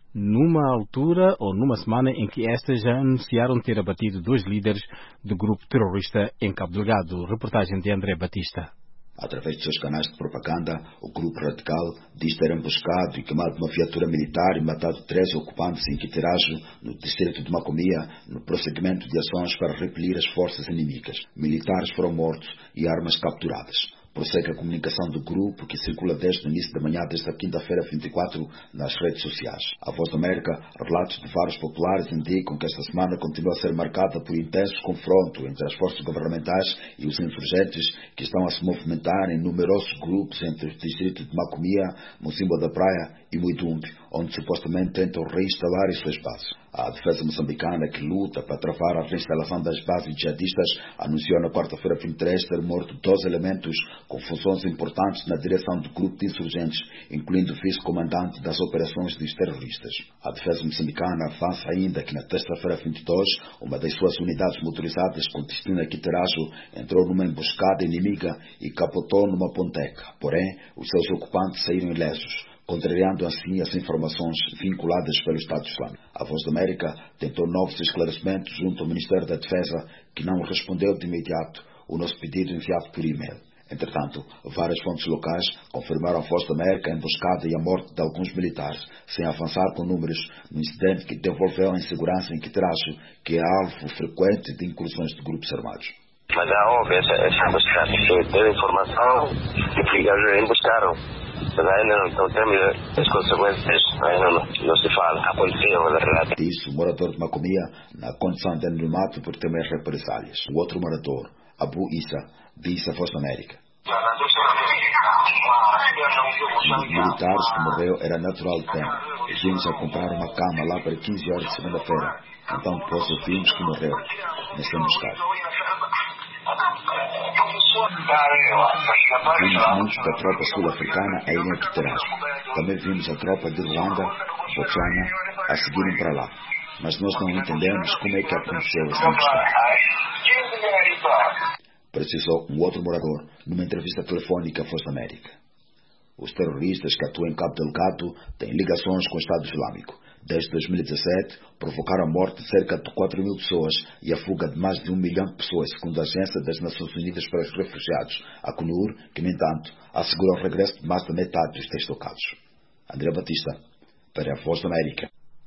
numa altura ou numa semana em que estas já anunciaram ter abatido dois líderes do grupo terrorista em Cabo Delgado. Reportagem de André Batista. Através de seus canais de propaganda, o grupo radical diz ter emboscado e queimado uma viatura militar e matado treze ocupantes em Quiterajo, no distrito de Macomia, no prosseguimento de ações para repelir as forças inimigas. Militares foram mortos e armas capturadas. Prossegue a comunicação do grupo, que circula desde o início da manhã desta quinta-feira vinte e quatro nas redes sociais. A Voz da América, relatos de vários populares indicam que esta semana continua a ser marcada por intenso confronto entre as forças governamentais e os insurgentes, que estão a se movimentar em numerosos grupos entre os distritos de Macomia, Mocimboa da Praia e Muidumbe, onde supostamente tentam reinstalar as suas bases. A defesa moçambicana, que luta para travar a reinstalação das bases jihadistas, anunciou na quarta-feira vinte e três ter morto doze elementos com funções importantes na direção do grupo de insurgentes, incluindo o vice-comandante das operações dos terroristas. A defesa moçambicana avança ainda que na terça-feira vinte e dois, uma das suas unidades motorizadas com destino a Quiterajo entrou numa emboscada inimiga e capotou numa ponteca. Porém, os seus ocupantes saíram ilesos, contrariando assim as informações vinculadas pelo Estado Islâmico. A Voz da América tentou novos esclarecimentos junto ao Ministério da Defesa, que não respondeu de imediato o nosso pedido enviado por e-mail. Entretanto, várias fontes locais confirmaram à Voz da América a emboscada e a morte de alguns militares, sem avançar com números, no incidente que devolveu a insegurança em Quiterajo, que é alvo frequente de incursões de grupos armados. Mas já houve essa, essa emboscada. Teve informação de que eles emboscaram. Mas ainda não estão tendo as consequências, ainda não, não se fala. Aconteceu, na verdade. Diz o morador de Macomia, na condição de anonimato por temer represálias. O outro morador, Abu Issa, disse à Voz da América: um dos militares que morreu era natural de Pena. Vimos a comprar uma cama lá para quinze horas de segunda-feira. Então depois ouvimos que morreu nessa emboscada. Vimos muitos da tropa sul-africana a irem a Quiterajo. Também vimos a tropa de Ruanda, Botswana, a seguirem para lá. Mas nós não entendemos como é que aconteceu essa emboscada. Precisou um outro morador numa entrevista telefônica à Voz da América. Os terroristas que atuam em Cabo Delgado têm ligações com o Estado Islâmico. Desde dois mil e dezassete, provocaram a morte de cerca de quatro mil pessoas e a fuga de mais de um milhão de pessoas, segundo a Agência das Nações Unidas para os Refugiados, a ACNUR, que, no entanto, assegura o regresso de mais da metade dos deslocados. André Batista, para a Voz da América.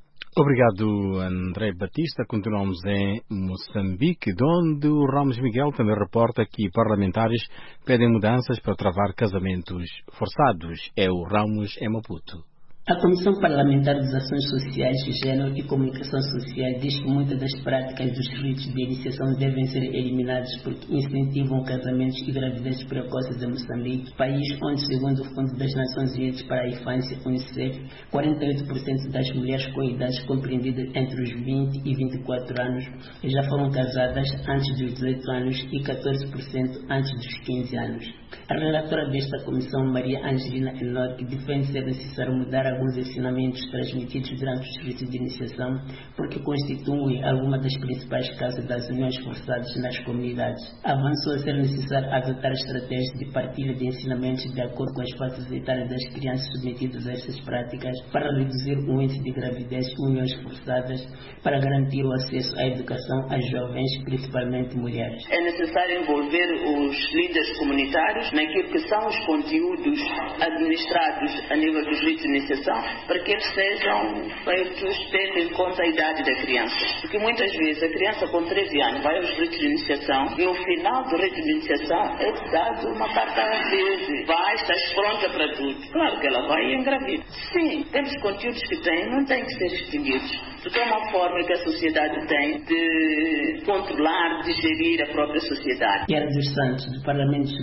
Obrigado, André Batista. Continuamos em Moçambique, onde o Ramos Miguel também reporta que parlamentares pedem mudanças para travar casamentos forçados. É o Ramos em Maputo. A Comissão Parlamentar das Ações Sociais, Gênero e Comunicação Social diz que muitas das práticas dos ritos de iniciação devem ser eliminadas porque incentivam casamentos e gravidezes precoces em Moçambique, país onde, segundo o Fundo das Nações Unidas para a Infância, UNICEF, quarenta e oito por cento das mulheres com idades compreendidas entre os vinte e vinte e quatro anos já foram casadas antes dos dezoito anos e catorze por cento antes dos quinze anos. A relatora desta comissão, Maria Angelina Enoque, defende ser necessário mudar alguns ensinamentos transmitidos durante os ritos de iniciação, porque constituem alguma das principais causas das uniões forçadas nas comunidades. Avançou a ser necessário adotar estratégias de partilha de ensinamentos de acordo com as faixas etárias das crianças submetidas a estas práticas, para reduzir o índice de gravidez e uniões forçadas, para garantir o acesso à educação às jovens, principalmente mulheres. É necessário envolver os líderes comunitários naquilo que são os conteúdos administrados a nível dos ritos de iniciação, para que eles sejam feitos tendo em conta a idade da criança. Porque muitas vezes a criança com treze anos vai aos ritos de iniciação e no final do rito de iniciação é dado uma carta de vai, estás pronta para tudo. Claro que ela vai e engravida. Sim, temos conteúdos que têm, não têm que ser extinguidos. Porque é uma forma que a sociedade tem de controlar, de gerir a própria sociedade. Yara dos Santos, do Parlamento Juvenil,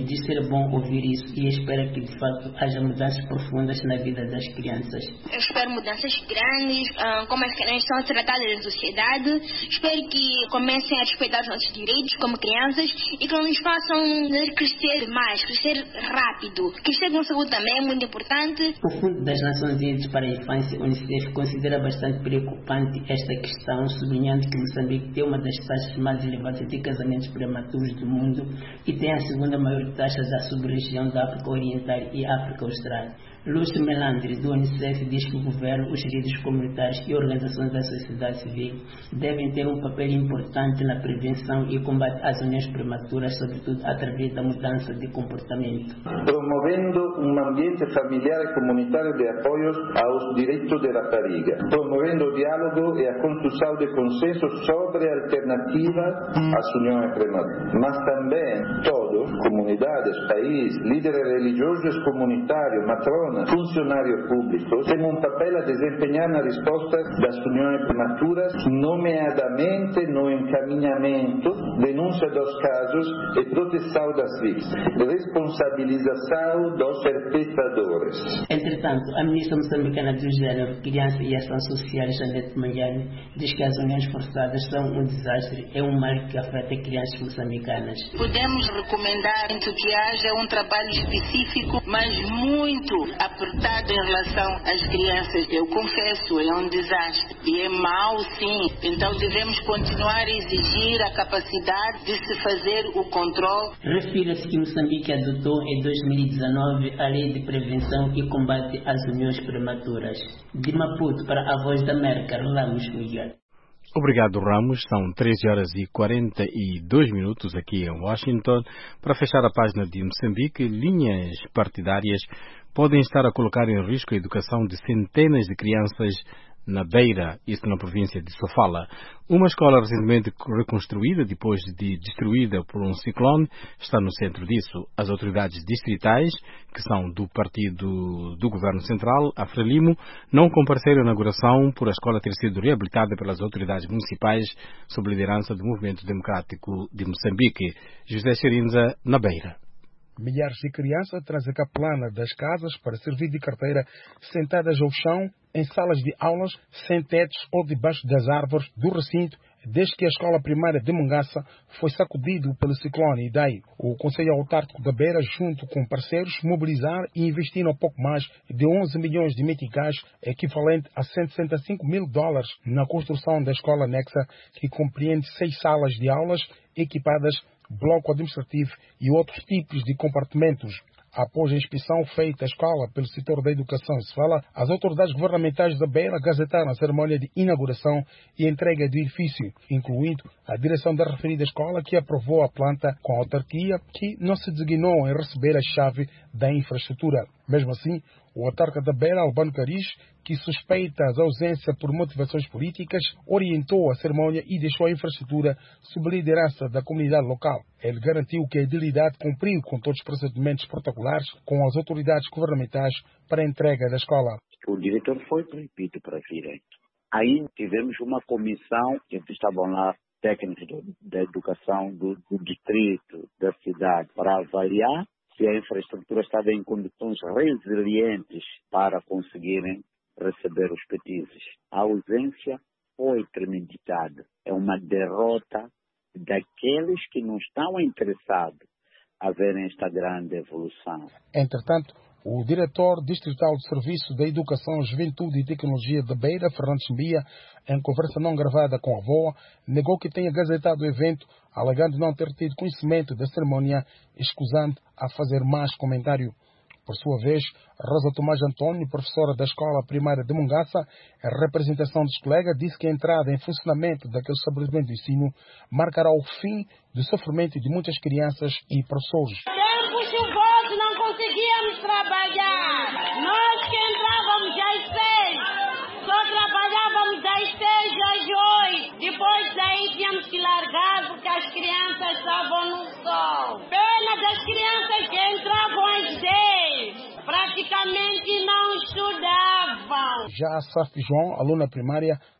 diz ser bom ouvir isso e espera que de facto haja mudanças profundas na vida das crianças. Eu espero mudanças grandes, como as crianças são tratadas na sociedade. Espero que comecem a respeitar os nossos direitos como crianças e que nos façam crescer mais, crescer rápido. Crescer com saúde também é muito importante. O Fundo das Nações Unidas para a Infância, UNICEF, considera bastante preocupante esta questão, sublinhando que Moçambique tem uma das taxas mais elevadas de casamentos prematuros do mundo e tem a segunda maior taxa da sub-região da África Oriental e África Austral. Lúcio Melandri, do UNICEF, diz que o governo, os líderes comunitários e organizações da sociedade civil devem ter um papel importante na prevenção e combate às uniões prematuras, sobretudo através da mudança de comportamento. Promovendo um ambiente familiar e comunitário de apoio aos direitos da rapariga, promovendo o diálogo e a construção de consenso sobre a alternativa às uniões prematuras. Mas também todos, comunidades, países, líderes religiosos comunitários, matronas, funcionários públicos, têm um papel a desempenhar na resposta das uniões prematuras, nomeadamente no encaminhamento, denúncia dos casos e proteção das vítimas, responsabilização dos perpetradores. Entretanto, a ministra moçambicana do Gênero, Criança e Ação Social, Janete Manhani, diz que as uniões forçadas são um desastre, é um mal que afeta crianças moçambicanas. Podemos recomendar que haja um trabalho específico, mas muito apertado em relação às crianças. Eu confesso, é um desastre e é mau, sim. Então devemos continuar a exigir a capacidade de se fazer o controle. Refira-se que Moçambique adotou em dois mil e dezanove a Lei de Prevenção e Combate às Uniões Prematuras. De Maputo para a Voz da América, Ramos Miguel. Obrigado, Ramos. São treze horas e quarenta e dois minutos aqui em Washington. Para fechar a página de Moçambique, linhas partidárias podem estar a colocar em risco a educação de centenas de crianças na Beira, isso na província de Sofala. Uma escola recentemente reconstruída depois de destruída por um ciclone está no centro disso. As autoridades distritais, que são do partido do Governo Central, a Frelimo, não compareceram à inauguração por a escola ter sido reabilitada pelas autoridades municipais sob liderança do Movimento Democrático de Moçambique. José Xerinza, na Beira. Milhares de crianças trazem a caplana das casas para servir de carteira, sentadas ao chão, em salas de aulas, sem tetos ou debaixo das árvores do recinto, desde que a escola primária de Mangaça foi sacudido pelo ciclone Idai. O Conselho Autárquico da Beira, junto com parceiros, mobilizaram e investiram pouco mais de onze milhões de meticais, equivalente a cento e sessenta e cinco mil dólares, na construção da escola anexa, que compreende seis salas de aulas equipadas, bloco administrativo e outros tipos de compartimentos. Após a inspeção feita à escola pelo setor da educação em Sofala, as autoridades governamentais da Beira gazetaram a cerimónia de inauguração e entrega do edifício, incluindo a direção da referida escola, que aprovou a planta com a autarquia, que não se designou em receber a chave da infraestrutura. Mesmo assim, o autarca da Beira, Albano Caris, que suspeita as ausências por motivações políticas, orientou a cerimónia e deixou a infraestrutura sob liderança da comunidade local. Ele garantiu que a edilidade cumpriu com todos os procedimentos protocolares com as autoridades governamentais para a entrega da escola. O diretor foi proibido para vir. Aí tivemos uma comissão que estavam lá técnicos da educação do, do distrito, da cidade, para avaliar se a infraestrutura estava em condições resilientes para conseguirem receber os petizes. A ausência foi premeditada. É uma derrota daqueles que não estão interessados a verem esta grande evolução. Entretanto, o diretor distrital de Serviço da Educação, Juventude e Tecnologia da Beira, Fernandes Mbia, em conversa não gravada com a V O A, negou que tenha gazetado o evento, alegando não ter tido conhecimento da cerimónia, escusando a fazer mais comentário. Por sua vez, Rosa Tomás Antônio, professora da Escola Primária de Mangaça, em representação dos colegas, disse que a entrada em funcionamento daquele estabelecimento de ensino marcará o fim do sofrimento de muitas crianças e professores. Tempo chuvoso não conseguíamos trabalhar. Nós que entrávamos às seis, só trabalhávamos das seis às oito. Depois daí tínhamos que largar porque as crianças estavam no sol. Pena das crianças que entravam às dez. Praticamente não estudavam. Já a Saf João, aluna primária,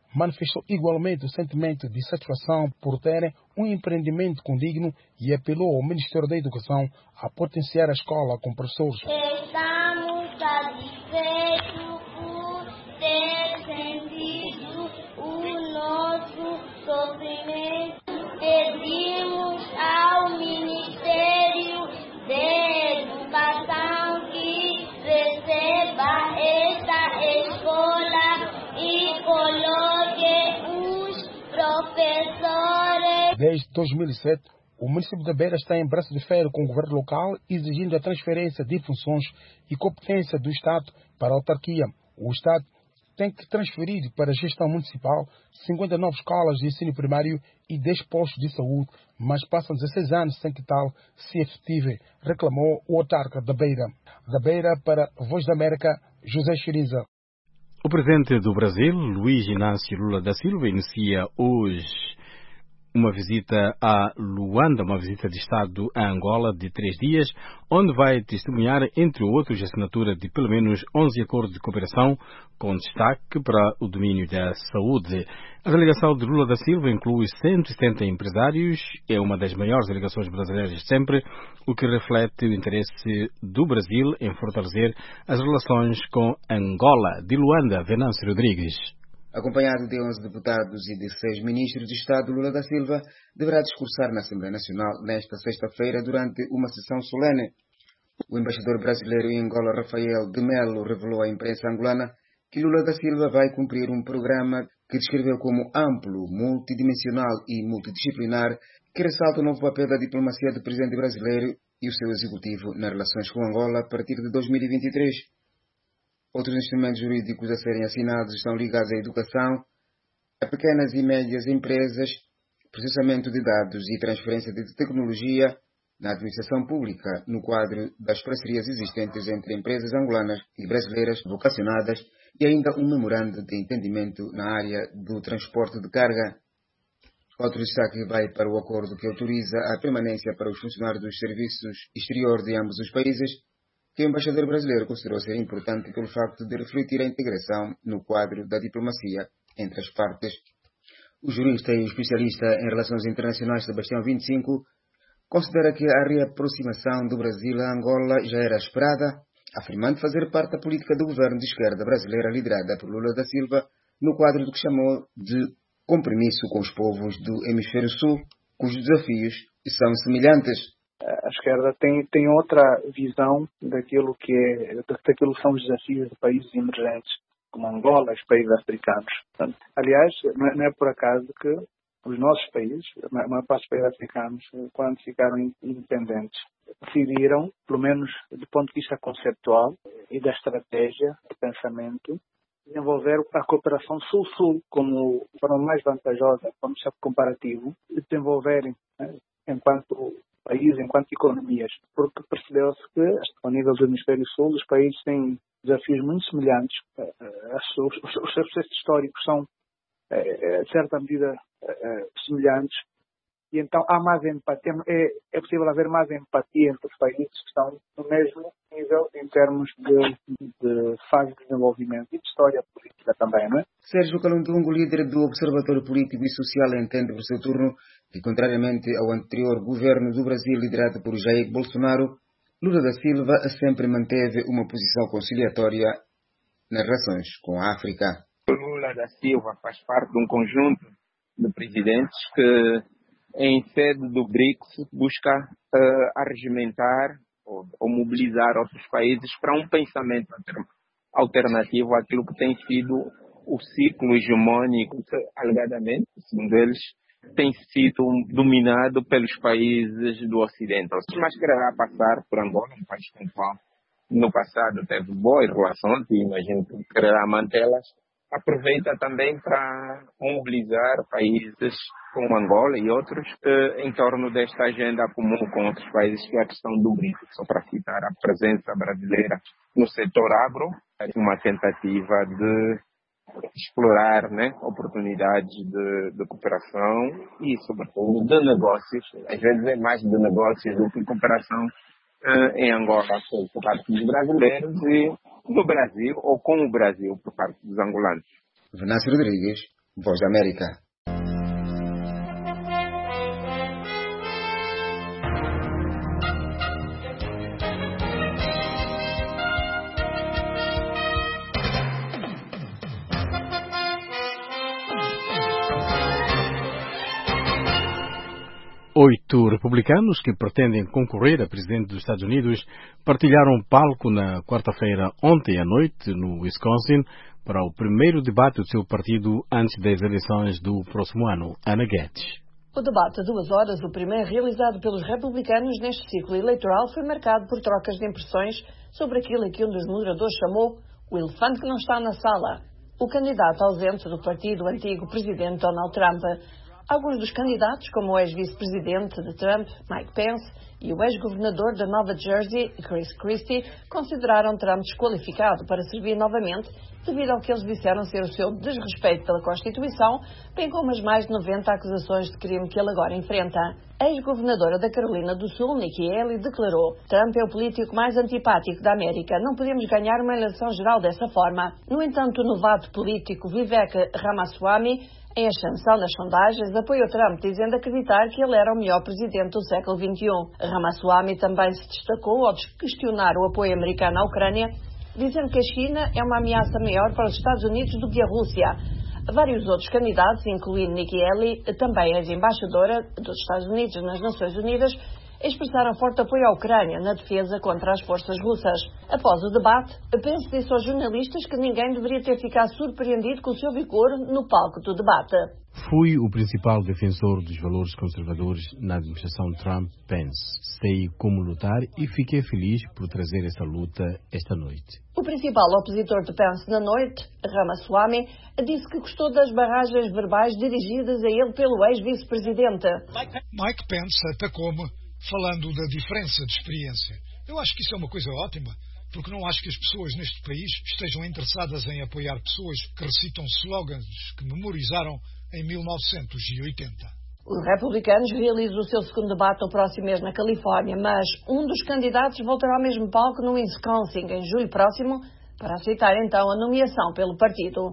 manifestou igualmente o sentimento de satisfação por terem um empreendimento condigno e apelou ao Ministério da Educação a potenciar a escola com professores. Estamos satisfeitos por ter sentido o nosso sofrimento. Pedimos ao Ministério da Educação que receba esta escola e coloque os professores. Desde dois mil e sete, o município da Beira está em braço de ferro com o governo local, exigindo a transferência de funções e competência do Estado para a autarquia. O Estado tem que transferir para a gestão municipal cinquenta e nove escolas de ensino primário e dez postos de saúde, mas passam dezesseis anos sem que tal se efetive, reclamou o autarca da Beira. Da Beira para a Voz da América, José Chiriza. O presidente do Brasil, Luiz Inácio Lula da Silva, inicia hoje uma visita a Luanda, uma visita de Estado a Angola de três dias, onde vai testemunhar, entre outros, a assinatura de pelo menos onze acordos de cooperação, com destaque para o domínio da saúde. A delegação de Lula da Silva inclui cento e setenta empresários, é uma das maiores delegações brasileiras de sempre, o que reflete o interesse do Brasil em fortalecer as relações com Angola. De Luanda, Venâncio Rodrigues. Acompanhado de onze deputados e de seis ministros de Estado, Lula da Silva deverá discursar na Assembleia Nacional nesta sexta-feira durante uma sessão solene. O embaixador brasileiro em Angola, Rafael de Melo, revelou à imprensa angolana que Lula da Silva vai cumprir um programa que descreveu como amplo, multidimensional e multidisciplinar, que ressalta o novo papel da diplomacia do presidente brasileiro e o seu executivo nas relações com Angola a partir de dois mil e vinte e três. Outros instrumentos jurídicos a serem assinados estão ligados à educação, a pequenas e médias empresas, processamento de dados e transferência de tecnologia na administração pública, no quadro das parcerias existentes entre empresas angolanas e brasileiras vocacionadas, e ainda um memorando de entendimento na área do transporte de carga. Outro destaque vai para o acordo que autoriza a permanência para os funcionários dos serviços exteriores de ambos os países, que o embaixador brasileiro considerou ser importante pelo facto de refletir a integração no quadro da diplomacia entre as partes. O jurista e especialista em relações internacionais Sebastião vinte e cinco considera que a reaproximação do Brasil a Angola já era esperada, afirmando fazer parte da política do governo de esquerda brasileira liderada por Lula da Silva no quadro do que chamou de compromisso com os povos do Hemisfério Sul, cujos desafios são semelhantes. A esquerda tem, tem outra visão daquilo que, é, daquilo que são os desafios de países emergentes, como Angola, os países africanos. Portanto, aliás, não é, não é por acaso que os nossos países, a maior parte dos países africanos, quando ficaram independentes, decidiram, pelo menos do ponto de vista conceptual e da estratégia de pensamento, desenvolver a cooperação Sul-Sul como forma mais vantajosa, como comparativo, de desenvolverem, né, enquanto país, enquanto economias, porque percebeu-se que, ao nível do Hemisfério Sul, os países têm desafios muito semelhantes. Os seus processos históricos são, de certa medida, semelhantes, e então há mais empatia, é, é possível haver mais empatia entre os países que estão no mesmo nível em termos de, de fase de desenvolvimento e de história política também, não é? Sérgio Calundungo, líder do Observatório Político e Social, entende por seu turno que, contrariamente ao anterior governo do Brasil liderado por Jair Bolsonaro, Lula da Silva sempre manteve uma posição conciliatória nas relações com a África. Lula da Silva faz parte de um conjunto de presidentes que, em sede do BRICS, busca uh, arregimentar ou, ou mobilizar outros países para um pensamento alternativo àquilo que tem sido o ciclo hegemônico que, alegadamente, segundo eles, tem sido dominado pelos países do Ocidente. Mas quererá passar por Angola, um país com o qual no passado teve boas relações e imagino que quererá mantê-las. Aproveita também para mobilizar países como Angola e outros eh, em torno desta agenda comum com outros países, que é a questão do BRICS. Só para citar a presença brasileira no setor agro, uma tentativa de explorar, né, oportunidades de, de cooperação e, sobretudo, de negócios. Às vezes é mais de negócios do que cooperação eh, em Angola por parte dos brasileiros e no Brasil ou com o Brasil por parte dos angolanos. Venâncio Rodrigues, Voz da América. Oito republicanos que pretendem concorrer a presidente dos Estados Unidos partilharam palco na quarta-feira ontem à noite no Wisconsin para o primeiro debate do seu partido antes das eleições do próximo ano. Ana Guedes. O debate de duas horas, o primeiro realizado pelos republicanos neste ciclo eleitoral, foi marcado por trocas de impressões sobre aquilo que um dos moderadores chamou o elefante que não está na sala, o candidato ausente do partido antigo presidente Donald Trump. Alguns dos candidatos, como o ex-vice-presidente de Trump, Mike Pence, e o ex-governador da Nova Jersey, Chris Christie, consideraram Trump desqualificado para servir novamente devido ao que eles disseram ser o seu desrespeito pela Constituição, bem como as mais de noventa acusações de crime que ele agora enfrenta. A ex-governadora da Carolina do Sul, Nikki Haley, declarou: Trump é o político mais antipático da América. Não podemos ganhar uma eleição geral dessa forma. No entanto, o novato político Vivek Ramaswamy, em ascensão nas sondagens, apoiou Trump, dizendo acreditar que ele era o melhor presidente do século vinte e um. Ramaswamy também se destacou ao questionar o apoio americano à Ucrânia, dizendo que a China é uma ameaça maior para os Estados Unidos do que a Rússia. Vários outros candidatos, incluindo Nikki Haley, também ex-embaixadora dos Estados Unidos nas Nações Unidas, expressaram forte apoio à Ucrânia na defesa contra as forças russas. Após o debate, Pence disse aos jornalistas que ninguém deveria ter ficado surpreendido com o seu vigor no palco do debate. Fui o principal defensor dos valores conservadores na administração Trump-Pence. Sei como lutar e fiquei feliz por trazer essa luta esta noite. O principal opositor de Pence na noite, Ramaswamy, disse que gostou das barragens verbais dirigidas a ele pelo ex-vice-presidente. Mike Pence atacou-me falando da diferença de experiência. Eu acho que isso é uma coisa ótima, porque não acho que as pessoas neste país estejam interessadas em apoiar pessoas que recitam slogans que memorizaram em mil novecentos e oitenta. Os republicanos realizam o seu segundo debate no próximo mês na Califórnia, mas um dos candidatos voltará ao mesmo palco no Wisconsin em julho próximo para aceitar então a nomeação pelo partido.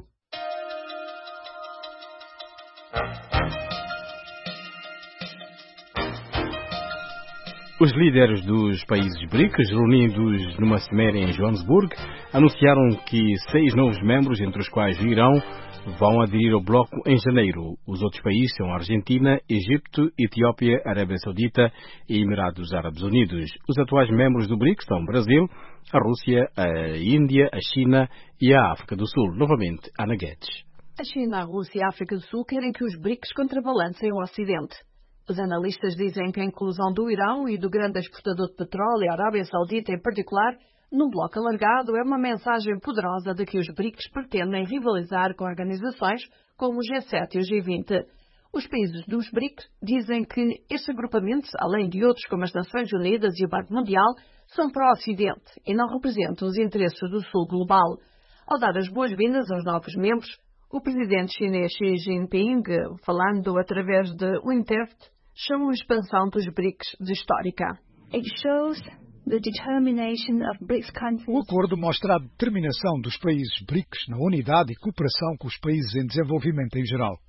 Os líderes dos países B R I C S, reunidos numa cimeira em Joanesburgo, anunciaram que seis novos membros, entre os quais o Irão, vão aderir ao bloco em janeiro. Os outros países são a Argentina, Egito, Etiópia, Arábia Saudita e Emirados Árabes Unidos. Os atuais membros do B R I C S são o Brasil, a Rússia, a Índia, a China e a África do Sul. Novamente, Ana Guedes. A China, a Rússia e a África do Sul querem que os B R I C S contrabalancem o Ocidente. Os analistas dizem que a inclusão do Irão e do grande exportador de petróleo, a Arábia Saudita em particular, num bloco alargado, é uma mensagem poderosa de que os B R I C S pretendem rivalizar com organizações como o G sete e o G vinte. Os países dos B R I C S dizem que estes agrupamentos, além de outros como as Nações Unidas e o Banco Mundial, são pró-Ocidente e não representam os interesses do Sul global. Ao dar as boas-vindas aos novos membros, o presidente chinês Xi Jinping, falando através de Wintef, chamou a expansão dos B R I C S de histórica. It shows the determination of B R I C S countries. O acordo mostra a determinação dos países B R I C S na unidade e cooperação com os países em desenvolvimento em geral.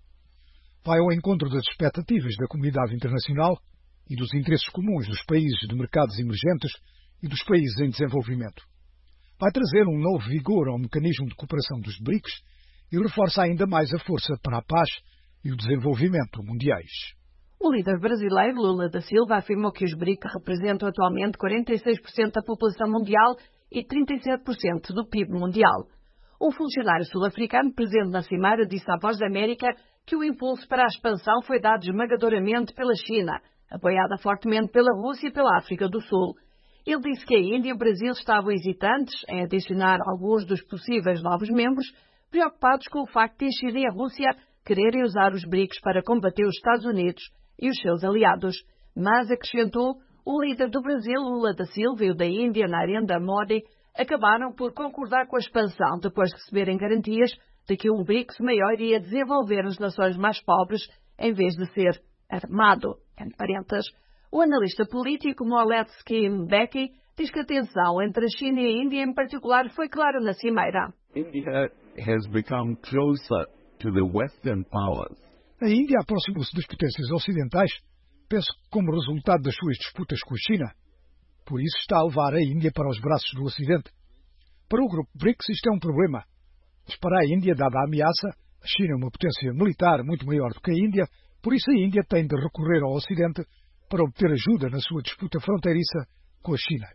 Vai ao encontro das expectativas da comunidade internacional e dos interesses comuns dos países de mercados emergentes e dos países em desenvolvimento. Vai trazer um novo vigor ao mecanismo de cooperação dos B R I C S e reforça ainda mais a força para a paz e o desenvolvimento mundiais. O líder brasileiro Lula da Silva afirmou que os B R I C representam atualmente quarenta e seis por cento da população mundial e trinta e sete por cento do P I B mundial. Um funcionário sul-africano presente na cimeira disse à Voz da América que o impulso para a expansão foi dado esmagadoramente pela China, apoiada fortemente pela Rússia e pela África do Sul. Ele disse que a Índia e o Brasil estavam hesitantes em adicionar alguns dos possíveis novos membros, preocupados com o facto de a China e a Rússia quererem usar os B R I C S para combater os Estados Unidos e os seus aliados. Mas, acrescentou, o líder do Brasil, Lula da Silva, e o da Índia, Narendra Modi, acabaram por concordar com a expansão depois de receberem garantias de que um B R I C S maior iria desenvolver as nações mais pobres em vez de ser armado. Entre parênteses, o analista político Moletsky Mbeki diz que a tensão entre a China e a Índia em particular foi clara na cimeira. India has become closer to the Western powers. A Índia aproximou-se das potências ocidentais, penso que como resultado das suas disputas com a China. Por isso está a levar a Índia para os braços do Ocidente. Para o grupo BRICS isto é um problema. Mas para a Índia, dada a ameaça, a China é uma potência militar muito maior do que a Índia, por isso a Índia tem de recorrer ao Ocidente para obter ajuda na sua disputa fronteiriça com a China.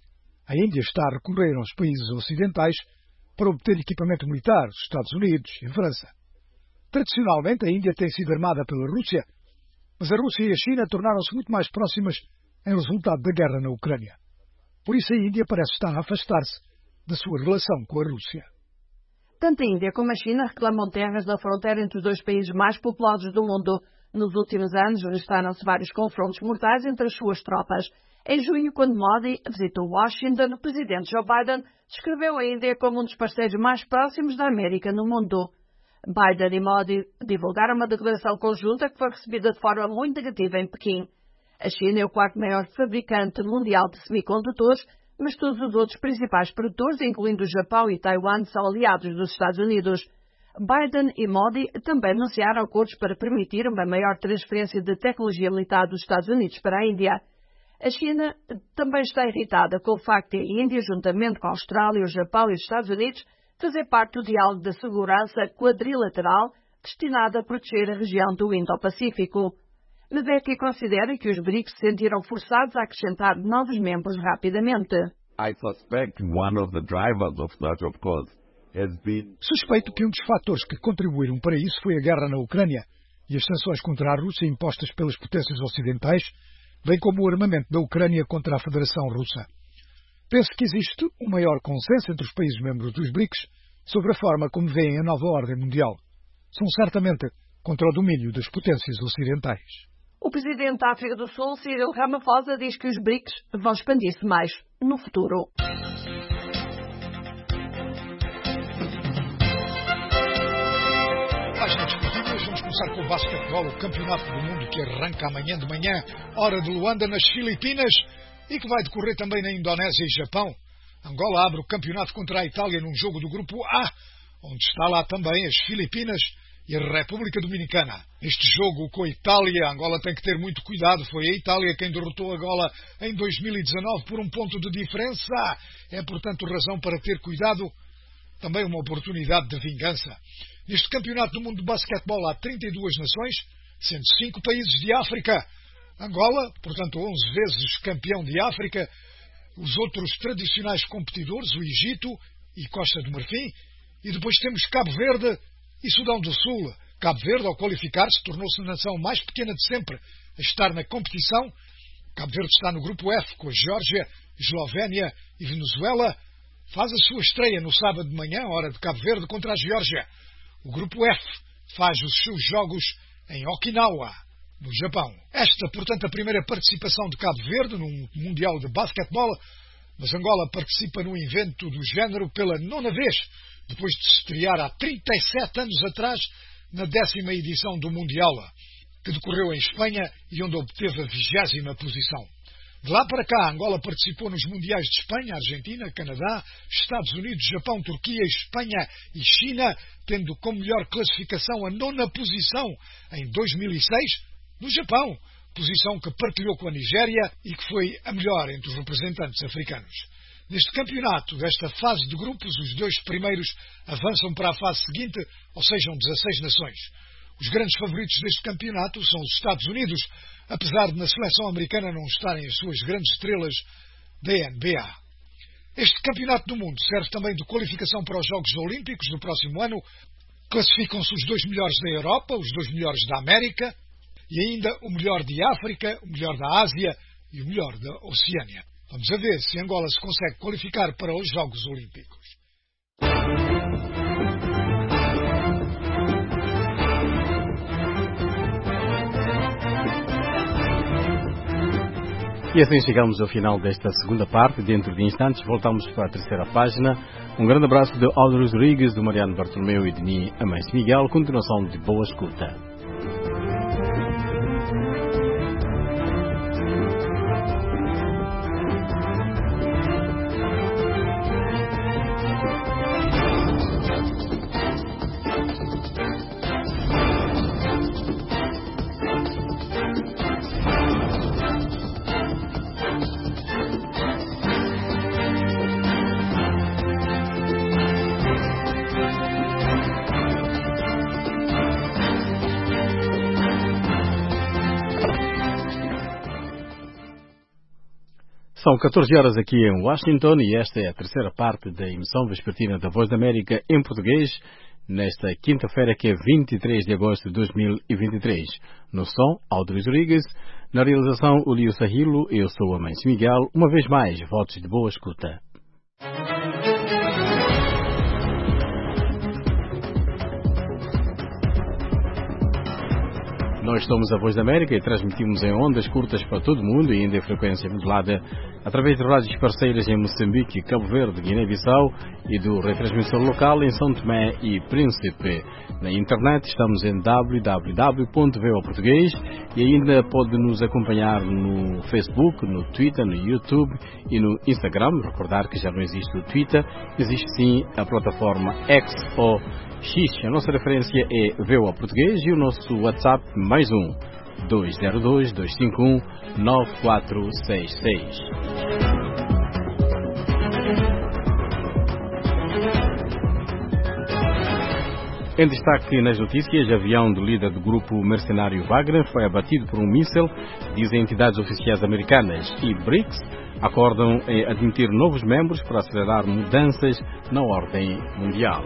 A Índia está a recorrer aos países ocidentais para obter equipamento militar dos Estados Unidos e a França. Tradicionalmente, a Índia tem sido armada pela Rússia, mas a Rússia e a China tornaram-se muito mais próximas em resultado da guerra na Ucrânia. Por isso a Índia parece estar a afastar-se da sua relação com a Rússia. Tanto a Índia como a China reclamam terras da fronteira entre os dois países mais populosos do mundo. Nos últimos anos, registaram-se vários confrontos mortais entre as suas tropas. Em junho, quando Modi visitou Washington, o presidente Joe Biden descreveu a Índia como um dos parceiros mais próximos da América no mundo. Biden e Modi divulgaram uma declaração conjunta que foi recebida de forma muito negativa em Pequim. A China é o quarto maior fabricante mundial de semicondutores, mas todos os outros principais produtores, incluindo o Japão e Taiwan, são aliados dos Estados Unidos. Biden e Modi também anunciaram acordos para permitir uma maior transferência de tecnologia militar dos Estados Unidos para a Índia. A China também está irritada com o facto de a Índia, juntamente com a Austrália, o Japão e os Estados Unidos, fazer parte do diálogo de segurança quadrilateral destinado a proteger a região do Indo-Pacífico. Mbeki considera que os BRICS se sentiram forçados a acrescentar novos membros rapidamente. I suspect one of the drivers of that, of course, has been... Suspeito que um dos fatores que contribuíram para isso foi a guerra na Ucrânia e as sanções contra a Rússia impostas pelas potências ocidentais, bem como o armamento da Ucrânia contra a Federação Russa. Penso que existe um maior consenso entre os países membros dos BRICS sobre a forma como veem a nova ordem mundial. São certamente contra o domínio das potências ocidentais. O presidente da África do Sul, Cyril Ramaphosa, diz que os BRICS vão expandir-se mais no futuro. Páginas esportivas, vamos começar com o basquetebol, o campeonato do mundo que arranca amanhã de manhã, hora de Luanda, nas Filipinas, e que vai decorrer também na Indonésia e Japão. Angola abre o campeonato contra a Itália num jogo do grupo A, onde está lá também as Filipinas e a República Dominicana. Neste jogo com a Itália, Angola tem que ter muito cuidado. Foi a Itália quem derrotou a Angola em dois mil e dezanove por um ponto de diferença. É, portanto, razão para ter cuidado. Também uma oportunidade de vingança. Neste campeonato do mundo de basquetebol há trinta e duas nações, sendo cinco países de África. Angola, portanto, onze vezes campeão de África. Os outros tradicionais competidores, o Egito e Costa do Marfim. E depois temos Cabo Verde e Sudão do Sul. Cabo Verde, ao qualificar-se, tornou-se a nação mais pequena de sempre a estar na competição. Cabo Verde está no grupo F, com a Geórgia, Eslovénia e Venezuela. Faz a sua estreia no sábado de manhã, hora de Cabo Verde, contra a Geórgia. O grupo F faz os seus jogos em Okinawa, no Japão. Esta, portanto, a primeira participação de Cabo Verde num Mundial de Basquetebol, mas Angola participa num evento do género pela nona vez, depois de se estrear há trinta e sete anos atrás na décima edição do Mundial, que decorreu em Espanha e onde obteve a vigésima posição. De lá para cá, Angola participou nos Mundiais de Espanha, Argentina, Canadá, Estados Unidos, Japão, Turquia, Espanha e China, tendo como melhor classificação a nona posição em dois mil e seis no Japão, posição que partilhou com a Nigéria e que foi a melhor entre os representantes africanos. Neste campeonato, desta fase de grupos, os dois primeiros avançam para a fase seguinte, ou sejam dezasseis nações. Os grandes favoritos deste campeonato são os Estados Unidos, apesar de na seleção americana não estarem as suas grandes estrelas da N B A. Este campeonato do mundo serve também de qualificação para os Jogos Olímpicos do próximo ano. Classificam-se os dois melhores da Europa, os dois melhores da América e ainda o melhor de África, o melhor da Ásia e o melhor da Oceânia. Vamos a ver se Angola se consegue qualificar para os Jogos Olímpicos. E assim chegamos ao final desta segunda parte. Dentro de instantes voltamos para a terceira página. Um grande abraço de Aldo Rodrigues, do Mariano Bartolomeu e de mim, Amâncio Miguel. Continuação de boa escuta. São catorze horas aqui em Washington e esta é a terceira parte da emissão vespertina da Voz da América em português, nesta quinta-feira que é vinte e três de agosto de dois mil e vinte e três. No som, Aldris Rodrigues, na realização, o Lio Sahilo, eu sou o Amâncio Miguel. Uma vez mais, votos de boa escuta. Nós somos a Voz da América e transmitimos em ondas curtas para todo o mundo e ainda em frequência modulada através de rádios parceiras em Moçambique, Cabo Verde, Guiné-Bissau e do retransmissor local em São Tomé e Príncipe. Na internet estamos em w w w ponto v o português e ainda pode nos acompanhar no Facebook, no Twitter, no YouTube e no Instagram. Recordar que já não existe o Twitter, existe sim a plataforma X ou X. A nossa referência é V O A Português e o nosso WhatsApp mais um dois zero dois, dois cinco um, nove quatro seis seis. Em destaque nas notícias, avião do líder do grupo mercenário Wagner foi abatido por um míssil, dizem entidades oficiais americanas, e BRICS acordam em admitir novos membros para acelerar mudanças na ordem mundial.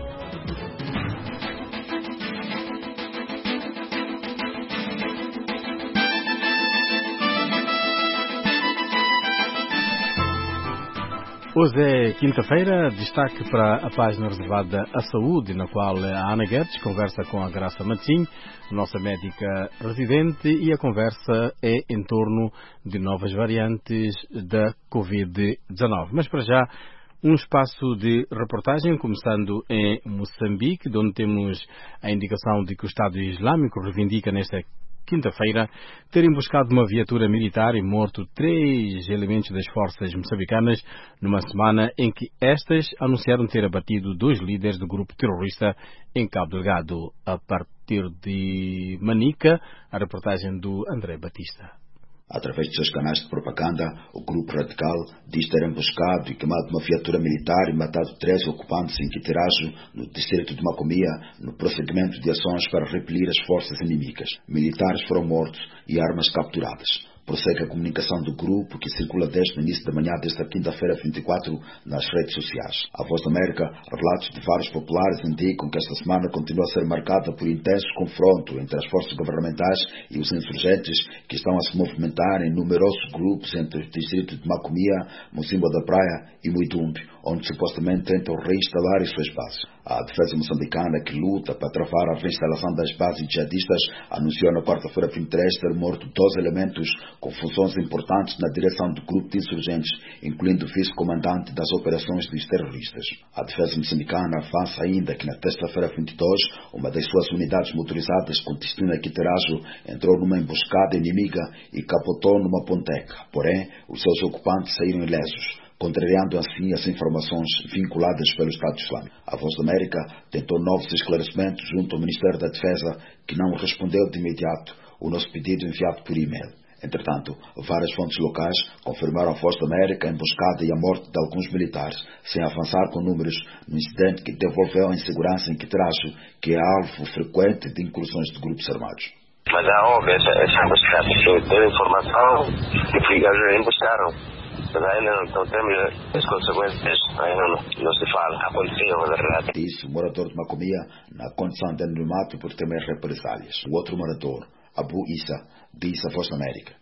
Hoje é quinta-feira, destaque para a página reservada à saúde, na qual a Ana Guedes conversa com a Graça Matim, nossa médica residente, e a conversa é em torno de novas variantes da covid dezenove. Mas para já, um espaço de reportagem, começando em Moçambique, onde temos a indicação de que o Estado Islâmico reivindica nesta quinta-feira ter emboscado uma viatura militar e morto três elementos das forças moçambicanas numa semana em que estas anunciaram ter abatido dois líderes do grupo terrorista em Cabo Delgado. A partir de Manica, a reportagem do André Batista. Através de seus canais de propaganda, o grupo radical diz ter emboscado e queimado uma viatura militar e matado três ocupantes em Quitirajo, no distrito de Macomia, no prosseguimento de ações para repelir as forças inimigas. Militares foram mortos e armas capturadas. Prossegue a comunicação do grupo, que circula desde o início da manhã desta quinta-feira vinte e quatro nas redes sociais. A Voz da América, relatos de vários populares indicam que esta semana continua a ser marcada por intenso confronto entre as forças governamentais e os insurgentes, que estão a se movimentar em numerosos grupos entre o distrito de Macomia, Mocimboa da Praia e Muidumbe, onde supostamente tentam reinstalar as suas bases. A defesa moçambicana, que luta para travar a reinstalação das bases jihadistas, anunciou na quarta-feira vinte e três ter morto doze elementos com funções importantes na direção do grupo de insurgentes, incluindo o vice-comandante das operações dos terroristas. A defesa moçambicana avança ainda que na terça-feira vinte e dois, uma das suas unidades motorizadas com destino a Quiterajo entrou numa emboscada inimiga e capotou numa ponteca. Porém, os seus ocupantes saíram ilesos, contrariando assim as informações vinculadas pelo Estado Islâmico. A Voz da América tentou novos esclarecimentos junto ao Ministério da Defesa, que não respondeu de imediato o nosso pedido enviado por e-mail. Entretanto, várias fontes locais confirmaram a Voz da América a emboscada e a morte de alguns militares, sem avançar com números, no incidente que devolveu a insegurança em Quiterajo, que é alvo frequente de incursões de grupos armados. Mas é óbvio, essa, essa emboscada, eu tenho informação que frigados emboscaram. Mas ainda não, não temos as consequências, ainda não, não se fala, aconteceu, na verdade. Disse o morador de Macomia, na condição de anonimato por temer represálias. O outro morador, Abu Issa, disse a Voz da América.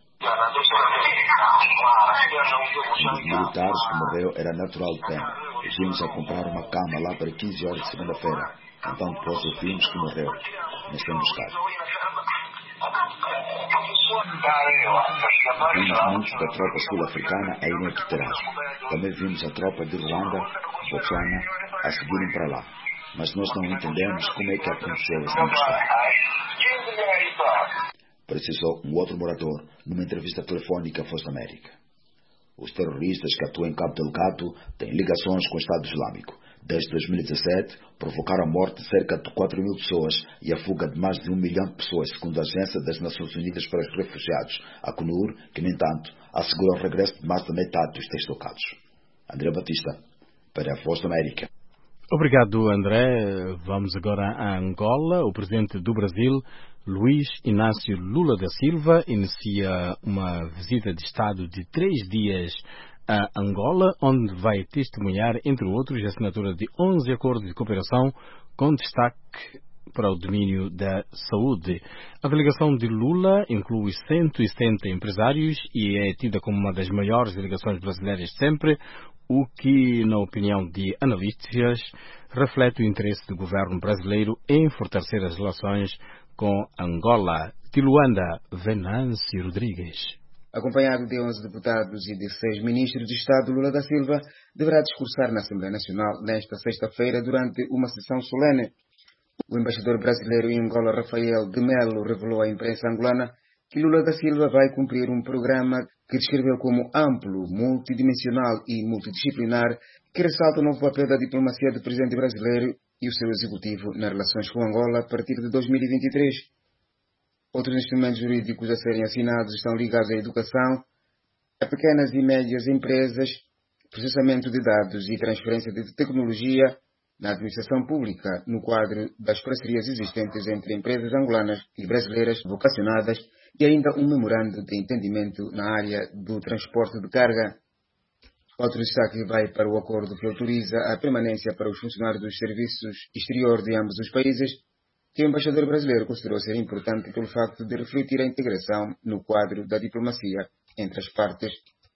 Um dos militares que morreu era natural de Pena. Vimos a comprar uma cama lá para quinze horas de segunda-feira. Então depois ouvimos que morreu nesta emboscada. Vimos muitos da tropa sul-africana a irem a Quiterajo. Também vimos a tropa de Ruanda, Botswana, a seguirem para lá. Mas nós não entendemos como é que aconteceu essa emboscada. Precisou um outro morador numa entrevista telefónica à Voz da América. Os terroristas que atuam em Cabo Delgado têm ligações com o Estado Islâmico. Desde dois mil e dezassete, provocaram a morte de cerca de quatro mil pessoas e a fuga de mais de um milhão de pessoas, segundo a Agência das Nações Unidas para os Refugiados, a ACNUR, que, no entanto, assegura o regresso de mais da metade dos deslocados. André Batista, para a Voz da América. Obrigado, André. Vamos agora a Angola. O presidente do Brasil, Luiz Inácio Lula da Silva, inicia uma visita de Estado de três dias a Angola, onde vai testemunhar, entre outros, a assinatura de onze acordos de cooperação com destaque para o domínio da saúde. A delegação de Lula inclui cento e setenta empresários e é tida como uma das maiores delegações brasileiras de sempre, o que, na opinião de analistas, reflete o interesse do governo brasileiro em fortalecer as relações com Angola. De Luanda, Venâncio Rodrigues. Acompanhado de onze deputados e de seis ministros de Estado, Lula da Silva deverá discursar na Assembleia Nacional nesta sexta-feira durante uma sessão solene. O embaixador brasileiro em Angola, Rafael de Melo, revelou à imprensa angolana que Lula da Silva vai cumprir um programa que descreveu como amplo, multidimensional e multidisciplinar, que ressalta o novo papel da diplomacia do presidente brasileiro e o seu executivo nas relações com Angola a partir de dois mil e vinte e três. Outros instrumentos jurídicos a serem assinados estão ligados à educação, a pequenas e médias empresas, processamento de dados e transferência de tecnologia na administração pública, no quadro das parcerias existentes entre empresas angolanas e brasileiras vocacionadas, e ainda um memorando de entendimento na área do transporte de carga. Outro destaque vai para o acordo que autoriza a permanência para os funcionários dos serviços exteriores de ambos os países, que o embaixador brasileiro considerou ser importante pelo facto de refletir a integração no quadro da diplomacia entre as partes.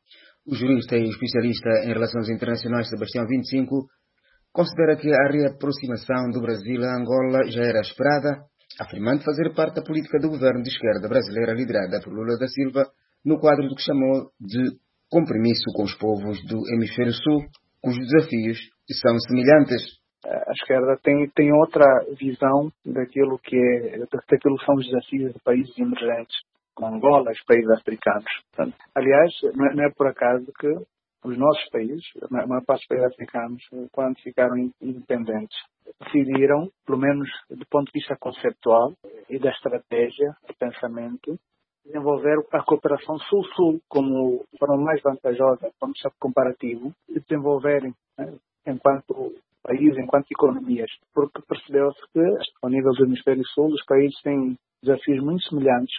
O jurista e especialista em relações internacionais Sebastião vinte e cinco considera que a reaproximação do Brasil a Angola já era esperada, afirmando fazer parte da política do governo de esquerda brasileira liderada por Lula da Silva no quadro do que chamou de compromisso com os povos do Hemisfério Sul, cujos desafios são semelhantes. A esquerda tem, tem outra visão daquilo que, é, daquilo que são os desafios de países emergentes, como Angola, os países africanos. Portanto, aliás, não é, não é por acaso que os nossos países, a maior parte dos países africanos, quando ficaram independentes, decidiram, pelo menos do ponto de vista conceptual e da estratégia de pensamento, desenvolver a cooperação Sul-Sul como forma mais vantajosa, como comparativo, de desenvolverem, né, enquanto país, enquanto economias, porque percebeu-se que, ao nível do Hemisfério Sul, os países têm desafios muito semelhantes.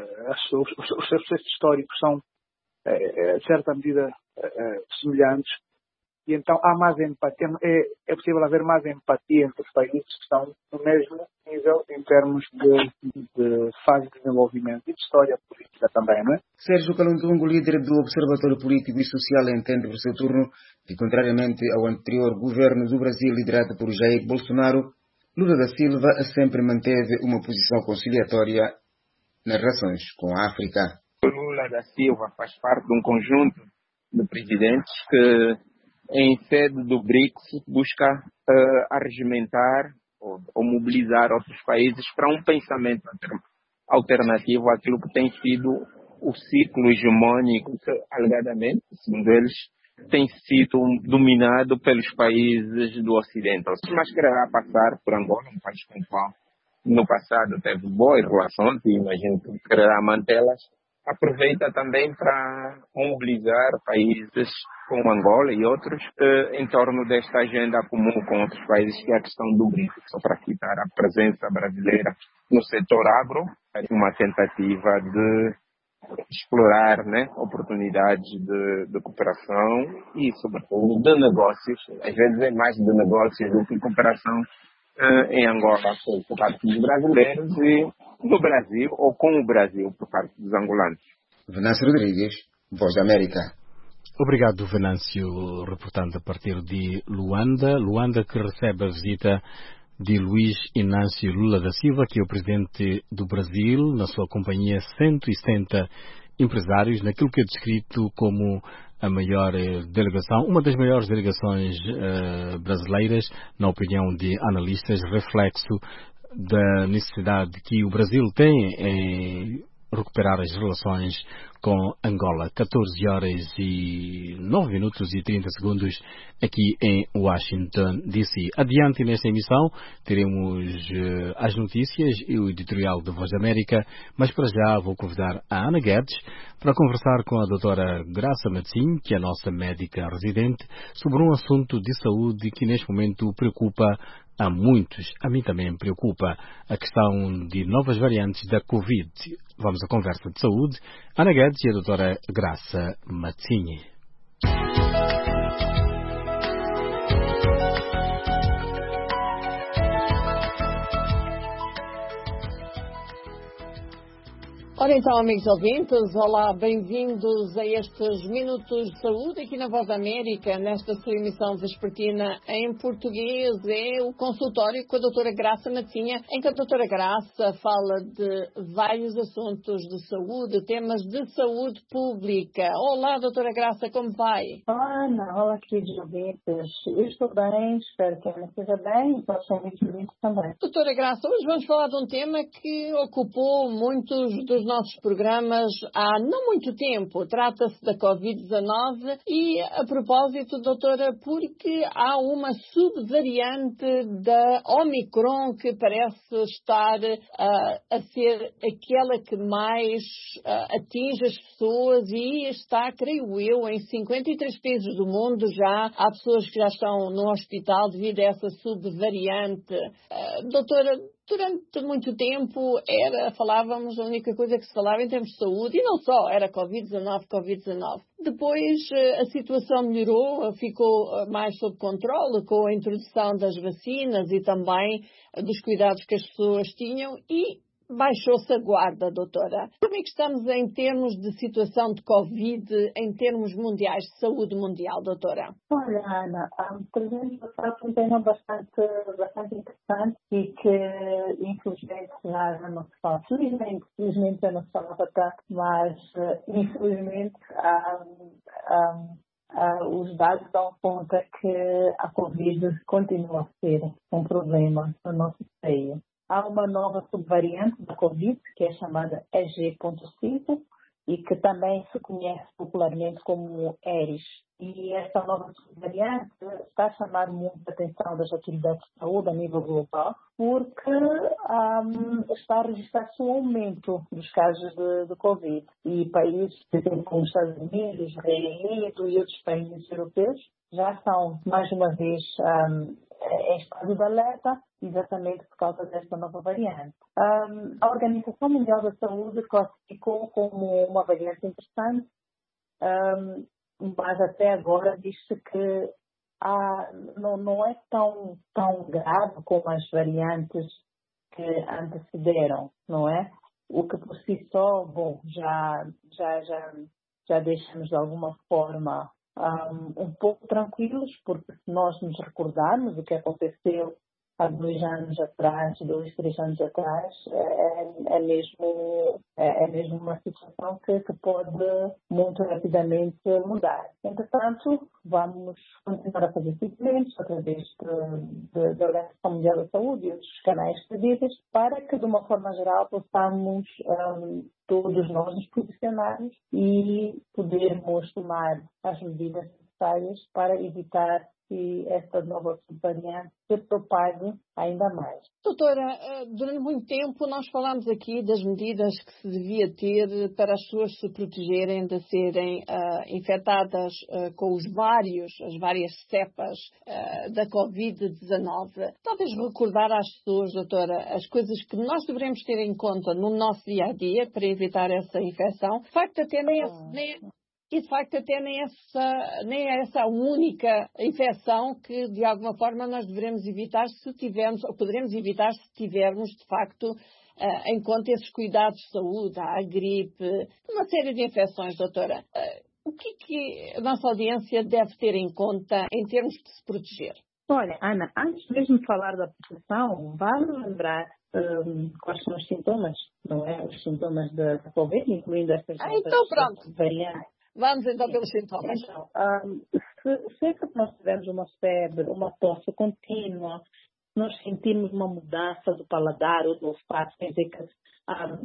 Os seus processos históricos são, de certa medida, semelhantes, e então há mais empatia, é, é possível haver mais empatia entre os países que estão no mesmo nível em termos de, de fase de desenvolvimento e de história política também, não é? Sérgio Calundungo, líder do Observatório Político e Social, entende por seu turno que, contrariamente ao anterior governo do Brasil liderado por Jair Bolsonaro, Lula da Silva sempre manteve uma posição conciliatória nas relações com a África. Lula da Silva faz parte de um conjunto de presidentes que, em sede do BRICS, busca uh, arregimentar ou, ou mobilizar outros países para um pensamento alternativo àquilo que tem sido o ciclo hegemônico que, alegadamente, segundo eles, tem sido dominado pelos países do Ocidente. Mas quererá passar por Angola, um país com o qual no passado teve boas relações e imagino que quererá mantê-las. Aproveita também para mobilizar países como Angola e outros eh, em torno desta agenda comum com outros países, que é a questão do BRICS. Só para citar a presença brasileira no setor agro, uma tentativa de explorar, né, oportunidades de, de cooperação e, sobretudo, de negócios. Às vezes é mais de negócios do que cooperação eh, em Angola por parte dos brasileiros e no Brasil ou com o Brasil por parte dos angolanos. Venâncio Rodrigues, Voz da América. Obrigado, Venâncio, reportando a partir de Luanda. Luanda, que recebe a visita de Luiz Inácio Lula da Silva, que é o presidente do Brasil, na sua companhia cento e setenta empresários, naquilo que é descrito como a maior delegação, uma das maiores delegações uh, brasileiras, na opinião de analistas, reflexo da necessidade que o Brasil tem em recuperar as relações com Angola. catorze horas e nove minutos e trinta segundos aqui em Washington, D C. Adiante nesta emissão teremos uh, as notícias e o editorial de Voz da América, mas para já vou convidar a Ana Guedes para conversar com a doutora Graça Matsim, que é a nossa médica residente, sobre um assunto de saúde que neste momento preocupa a muitos. A mim também me preocupa a questão de novas variantes da Covid. Vamos à conversa de saúde. Ana Guedes e a doutora Graça Matsim. Ora então, amigos ouvintes, olá, bem-vindos a estes Minutos de Saúde aqui na Voz da América, nesta sua emissão vespertina em português. É o consultório com a doutora Graça Matinha, em que a doutora Graça fala de vários assuntos de saúde, temas de saúde pública. Olá, doutora Graça, como vai? Olá, Ana, olá, queridos ouvintes. Eu estou bem, espero que a Ana esteja bem e todos os ouvintes também. Doutora Graça, hoje vamos falar de um tema que ocupou muitos dos nossos programas há não muito tempo. Trata-se da covid dezenove e, a propósito, doutora, porque há uma subvariante da Omicron que parece estar uh, a ser aquela que mais uh, atinge as pessoas e está, creio eu, em cinquenta e três países do mundo já. Há pessoas que já estão no hospital devido a essa subvariante. Uh, doutora, durante muito tempo era, falávamos, a única coisa que se falava em termos de saúde, e não só, era covid dezenove, covid dezenove. Depois a situação melhorou, ficou mais sob controle com a introdução das vacinas e também dos cuidados que as pessoas tinham e baixou-se a guarda, doutora. Como é que estamos em termos de situação de Covid, em termos mundiais, de saúde mundial, doutora? Olha, Ana, trazemos um tema bastante, bastante interessante e que, infelizmente, já não se fala. Felizmente, felizmente já não se falava tanto, mas, infelizmente, um, um, um, os dados dão conta que a Covid continua a ser um problema no nosso país. Há uma nova subvariante da Covid, que é chamada E G ponto cinco, e que também se conhece popularmente como Eris. E esta nova subvariante está a chamar muito a atenção das autoridades de saúde a nível global, porque um, está a registrar-se um aumento dos casos de, de Covid. E países, por exemplo, como os Estados Unidos, Reino Unido e outros países europeus, já estão, mais uma vez, um, em estado de alerta, exatamente por causa desta nova variante. Um, a Organização Mundial da Saúde classificou como uma variante interessante, um, mas até agora diz-se que há, não, não é tão, tão grave como as variantes que antecederam, não é? O que por si só, bom, já, já, já, já deixa-nos de alguma forma Um, um pouco tranquilos, porque se nós nos recordarmos o que aconteceu há dois anos atrás, dois, três anos atrás, é, é, mesmo, é, é mesmo uma situação que, que pode muito rapidamente mudar. Entretanto, vamos continuar a fazer seguimentos através da Organização Mundial da Saúde e outros canais pedidos para que, de uma forma geral, possamos um, todos nós nos posicionarmos e podermos tomar as medidas necessárias para evitar que esta nova variante se propague ainda mais. Doutora, durante muito tempo nós falámos aqui das medidas que se devia ter para as pessoas se protegerem de serem uh, infectadas uh, com os vários, as várias cepas uh, da covid dezenove. Talvez recordar às pessoas, doutora, as coisas que nós devemos ter em conta no nosso dia-a-dia para evitar essa infecção. De facto, até nem, nem E, de facto, até nem essa, nem essa única infecção que, de alguma forma, nós devemos evitar se tivermos, ou poderemos evitar se tivermos, de facto, uh, em conta esses cuidados de saúde, a gripe, uma série de infecções, doutora. Uh, o que é que a nossa audiência deve ter em conta em termos de se proteger? Olha, Ana, antes mesmo de falar da proteção, vale lembrar um, quais são os sintomas, não é? Os sintomas da Covid, incluindo estas ah, então pronto. variantes. Vamos então pelos sintomas. Então, um, se, sempre que nós tivermos uma febre, uma tosse contínua, nós sentimos uma mudança do paladar ou do olfato, quer dizer que um,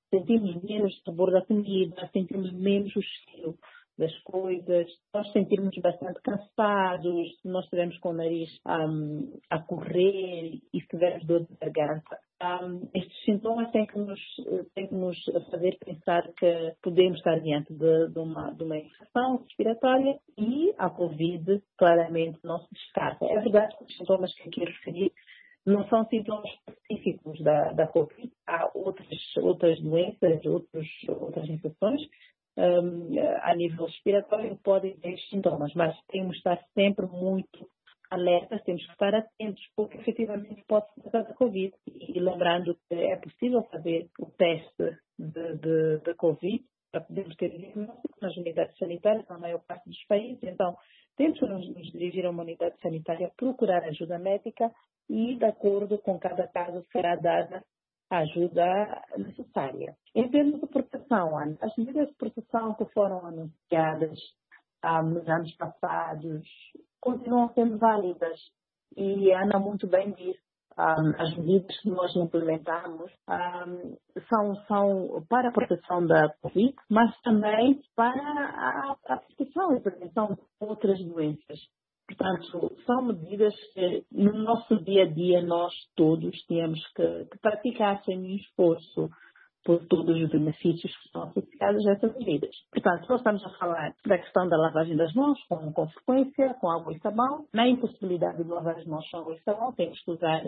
sentimos menos sabor da comida, sentimos menos o cheiro das coisas, nós sentimos bastante cansados, nós estivermos com o nariz um, a correr e se tivermos dor de garganta. Um, estes sintomas têm que, nos, têm que nos fazer pensar que podemos estar diante de, de, uma, de uma infecção respiratória e a Covid claramente não se descarta. É verdade que os sintomas que aqui referi não são sintomas específicos da, da Covid, há outras, outras doenças, outros, outras infecções um, a nível respiratório que podem ter sintomas, mas temos de estar sempre muito alertas, temos que estar atentos, porque efetivamente pode se tratar da Covid. E lembrando que é possível fazer o teste de, de, de Covid para podermos ter diagnóstico nas unidades sanitárias na maior parte dos países. Então, temos que nos, nos dirigir a uma unidade sanitária, procurar ajuda médica e, de acordo com cada caso, será dada a ajuda necessária. Em termos de proteção, Ana, as medidas de proteção que foram anunciadas ah, nos anos passados continuam sendo válidas. E a Ana muito bem disse, um, as medidas que nós implementamos um, são, são para a proteção da Covid, mas também para a, a proteção e prevenção de outras doenças. Portanto, são medidas que no nosso dia a dia nós todos temos que, que praticar sem nenhum esforço por todos os benefícios que estão associados a essas medidas. Portanto, nós estamos a falar da questão da lavagem das mãos com, com frequência, com água e sabão. Na impossibilidade de lavar as mãos com água e sabão, temos que usar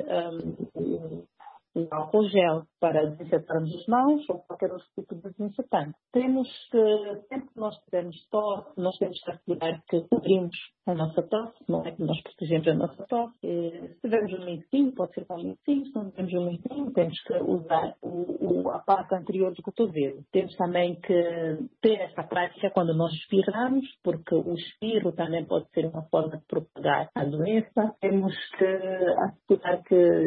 um, um álcool gel para desinfetarmos as mãos ou qualquer outro tipo de desinfetante. Temos que, sempre que nós tivermos tosse, nós temos que assegurar que cobrimos a nossa tosse, não é que nós protegemos a nossa tosse. Se tivermos um lencinho, pode ser com um lencinho, se não tivermos um lencinho, temos que usar o, o, a parte anterior do cotovelo. Temos também que ter essa prática quando nós espirramos, porque o espirro também pode ser uma forma de propagar a doença. Temos que assegurar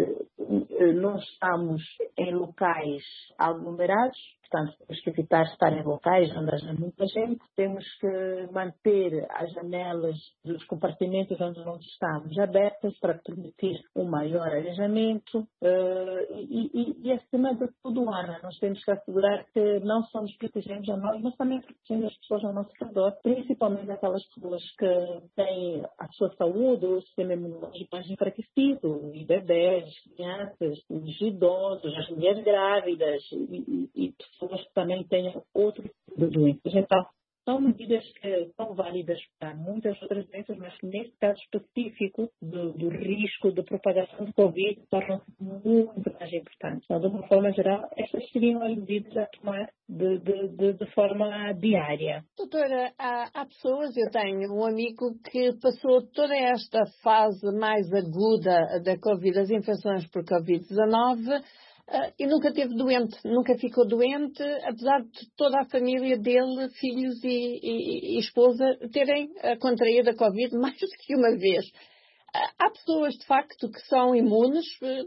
que nós estamos em locais aglomerados, portanto, temos que evitar estar em locais onde haja muita gente. Temos que manter as janelas dos compartimentos onde nós estamos abertas para permitir um maior arejamento. Uh, e, e, e, acima de tudo, Ana, nós temos que assegurar que não só nos protegemos a nós, mas também protegemos as pessoas ao nosso redor, principalmente aquelas pessoas que têm a sua saúde, o sistema imunológico mais enfraquecido, os bebés, as crianças, os idosos, as mulheres grávidas e, e, e pessoas que também tenham outro tipo de doenças. Então, são medidas que são válidas para muitas outras doenças, mas que nesse caso específico do, do risco de propagação de Covid tornam-se muito mais importantes. Então, de uma forma geral, estas seriam as medidas a tomar de, de, de, de forma diária. Doutora, há, há pessoas, eu tenho um amigo que passou toda esta fase mais aguda da Covid, das infecções por Covid dezanove, Uh, e nunca teve doente, nunca ficou doente, apesar de toda a família dele, filhos e, e, e esposa, terem uh, contraído a Covid mais do que uma vez. Uh, há pessoas, de facto, que são imunes,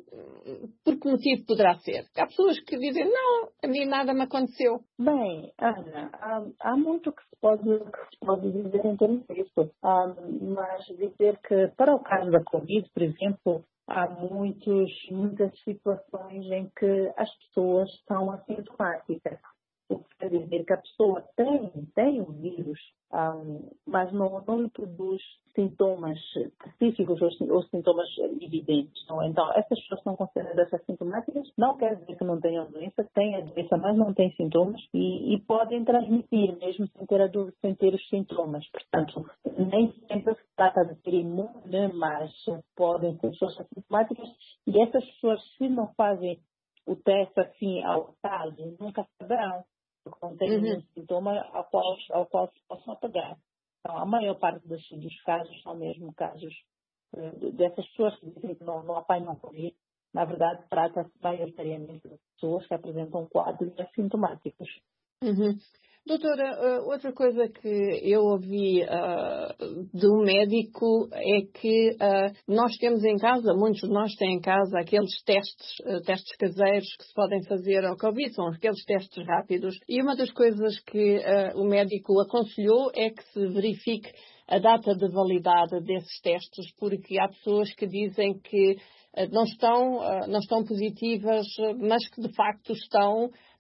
uh, por que motivo poderá ser? Há pessoas que dizem, não, a mim nada me aconteceu. Bem, Ana, há, há muito que se, pode, que se pode dizer em termos disso, ah, mas dizer que para o caso da Covid, por exemplo, há muitos, muitas situações em que as pessoas são assintomáticas. O que quer dizer que a pessoa tem, tem o vírus, um, mas não, não lhe produz sintomas específicos ou, ou sintomas evidentes. Não? Então, essas pessoas são consideradas assintomáticas. Não quer dizer que não tenham a doença, têm a doença, mas não têm sintomas e, e podem transmitir, mesmo sem ter, a dúvida, sem ter os sintomas. Portanto, nem sempre se trata de ser imune, mas podem ser pessoas assintomáticas e essas pessoas, se não fazem o teste assim ao caso, nunca saberão, porque não tem nenhum uhum. sintoma ao qual, ao qual se possam apegar. Então, a maior parte dos, dos casos são mesmo casos uh, dessas pessoas que dizem que não, não apanham Covid. Na verdade, trata-se maioritariamente de pessoas que apresentam quadros assintomáticos. Uhum. Doutora, outra coisa que eu ouvi uh, de um médico é que uh, nós temos em casa, muitos de nós têm em casa aqueles testes, uh, testes caseiros que se podem fazer ao Covid, são aqueles testes rápidos. E uma das coisas que uh, o médico aconselhou é que se verifique a data de validade desses testes, porque há pessoas que dizem que uh, não estão, uh, não estão positivas, mas que de facto estão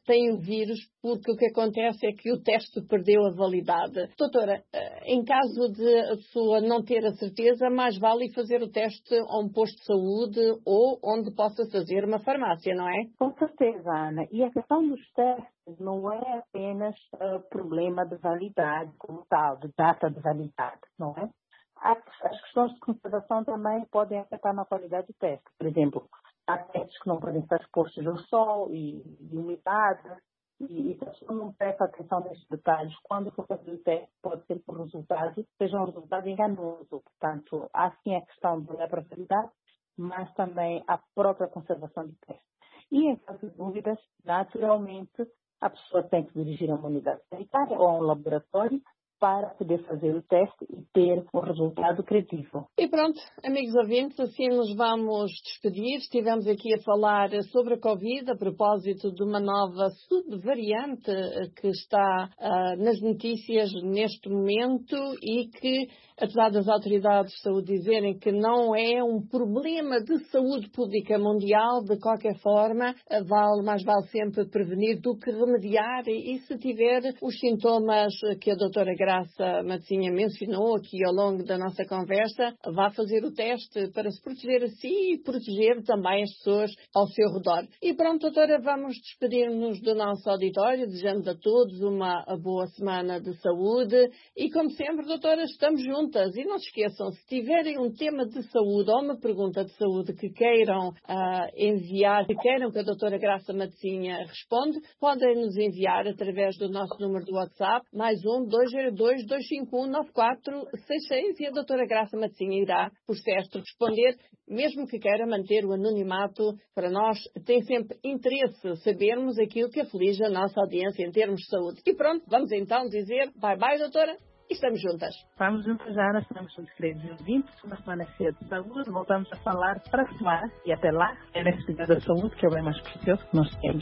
tem o vírus, porque o que acontece é que o teste perdeu a validade. Doutora, em caso de a pessoa não ter a certeza, mais vale fazer o teste a um posto de saúde ou onde possa fazer uma farmácia, não é? Com certeza, Ana. E a questão dos testes não é apenas uh, problema de validade como tal, de data de validade, não é? As, as questões de conservação também podem afetar na qualidade do teste. Por exemplo, há testes que não podem estar expostos ao sol e, e umidade, e, e se a pessoa não presta atenção nestes detalhes, quando for fazer o teste, pode ser que o resultado seja um resultado enganoso. Portanto, há sim a questão da validade, mas também a própria conservação do teste. E em caso de dúvidas, naturalmente, a pessoa tem que dirigir a uma unidade sanitária ou a um laboratório para poder fazer o teste e ter o resultado credível. E pronto, amigos ouvintes, assim nos vamos despedir. Estivemos aqui a falar sobre a Covid, a propósito de uma nova subvariante que está uh, nas notícias neste momento e que, apesar das autoridades de saúde dizerem que não é um problema de saúde pública mundial, de qualquer forma, vale, mais vale sempre prevenir do que remediar. E se tiver os sintomas que a doutora Graça Matosinha mencionou aqui ao longo da nossa conversa, vá fazer o teste para se proteger a si e proteger também as pessoas ao seu redor. E pronto, doutora, vamos despedir-nos do nosso auditório, desejando a todos uma boa semana de saúde e, como sempre, doutora, estamos juntas. E não se esqueçam, se tiverem um tema de saúde ou uma pergunta de saúde que queiram uh, enviar, que queiram que a doutora Graça Matosinha responda, podem nos enviar através do nosso número do WhatsApp, mais um, dois zero dois, dois cinco um, nove quatro seis seis, e a doutora Graça Matosinha irá, por certo, responder, mesmo que queira manter o anonimato. Para nós tem sempre interesse sabermos aquilo que aflige a nossa audiência em termos de saúde. E pronto, vamos então dizer bye bye, doutora, e estamos juntas. Vamos juntas já, nós estamos juntos, queridos ouvintes, uma semana cheia de saúde, voltamos a falar para a semana, e até lá, é nesse cuidado da saúde, que é o bem mais precioso que nós temos.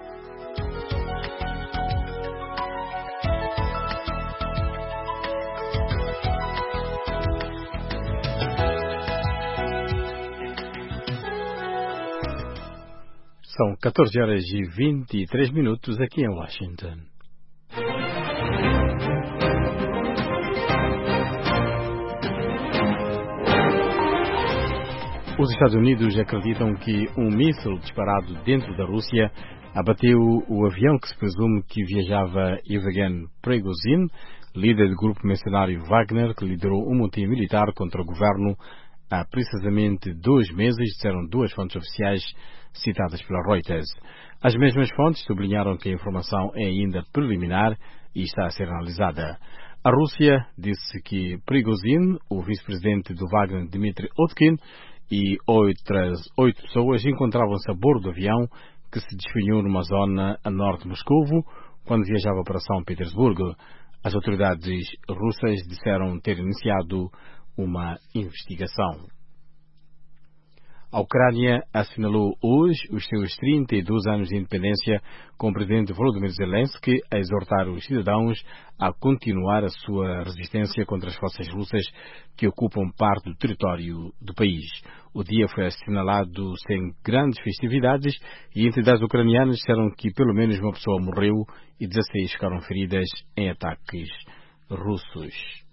São catorze horas e vinte e três minutos aqui em Washington. Os Estados Unidos acreditam que um míssil disparado dentro da Rússia abateu o avião que se presume que viajava Yevgeny Prigozhin, líder do grupo mercenário Wagner, que liderou um motim militar contra o governo há precisamente dois meses, disseram duas fontes oficiais citadas pela Reuters. As mesmas fontes sublinharam que a informação é ainda preliminar e está a ser analisada. A Rússia disse que Prigozhin, o vice-presidente do Wagner Dmitry Utkin, e outras oito pessoas encontravam-se a bordo do avião que se despenhou numa zona a norte de Moscovo quando viajava para São Petersburgo. As autoridades russas disseram ter iniciado uma investigação. A Ucrânia assinalou hoje os seus trinta e dois anos de independência, com o presidente Volodymyr Zelensky a exortar os cidadãos a continuar a sua resistência contra as forças russas que ocupam parte do território do país. O dia foi assinalado sem grandes festividades e entidades ucranianas disseram que pelo menos uma pessoa morreu e dezasseis ficaram feridas em ataques russos.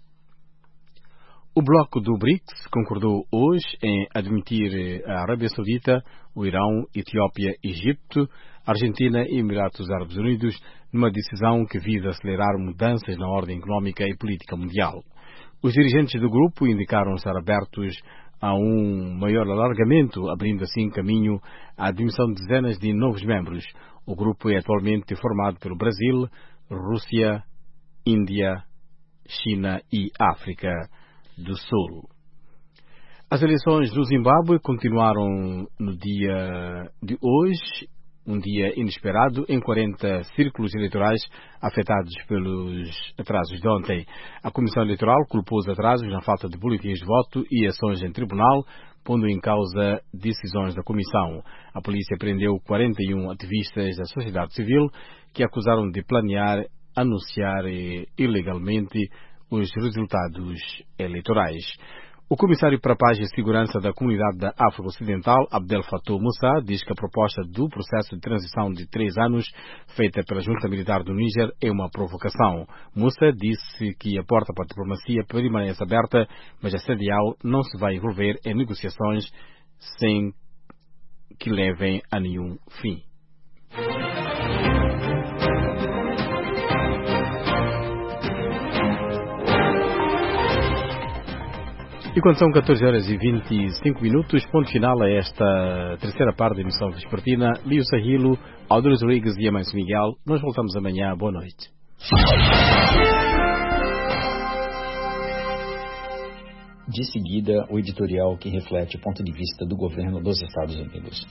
O bloco do BRICS concordou hoje em admitir a Arábia Saudita, o Irão, Etiópia, Egito, Argentina e Emirados Árabes Unidos numa decisão que visa acelerar mudanças na ordem económica e política mundial. Os dirigentes do grupo indicaram estar abertos a um maior alargamento, abrindo assim caminho à admissão de dezenas de novos membros. O grupo é atualmente formado pelo Brasil, Rússia, Índia, China e África do Sul. As eleições do Zimbábue continuaram no dia de hoje, um dia inesperado, em quarenta círculos eleitorais afetados pelos atrasos de ontem. A Comissão Eleitoral culpou os atrasos na falta de boletins de voto e ações em tribunal, pondo em causa decisões da Comissão. A polícia prendeu quarenta e um ativistas da sociedade civil que acusaram de planear, anunciar ilegalmente os resultados eleitorais. O comissário para a Paz e Segurança da Comunidade da África Ocidental, Abdel Fattah Moussa, diz que a proposta do processo de transição de três anos feita pela junta militar do Níger é uma provocação. Moussa disse que a porta para a diplomacia permanece aberta, mas a C D A O não se vai envolver em negociações sem que levem a nenhum fim. E quando são catorze horas e vinte e cinco minutos, ponto final a esta terceira parte da emissão vespertina. Lio Sahilo, Aldones Rodrigues e Amancio Miguel. Nós voltamos amanhã. Boa noite. De seguida, o editorial que reflete o ponto de vista do governo dos Estados Unidos.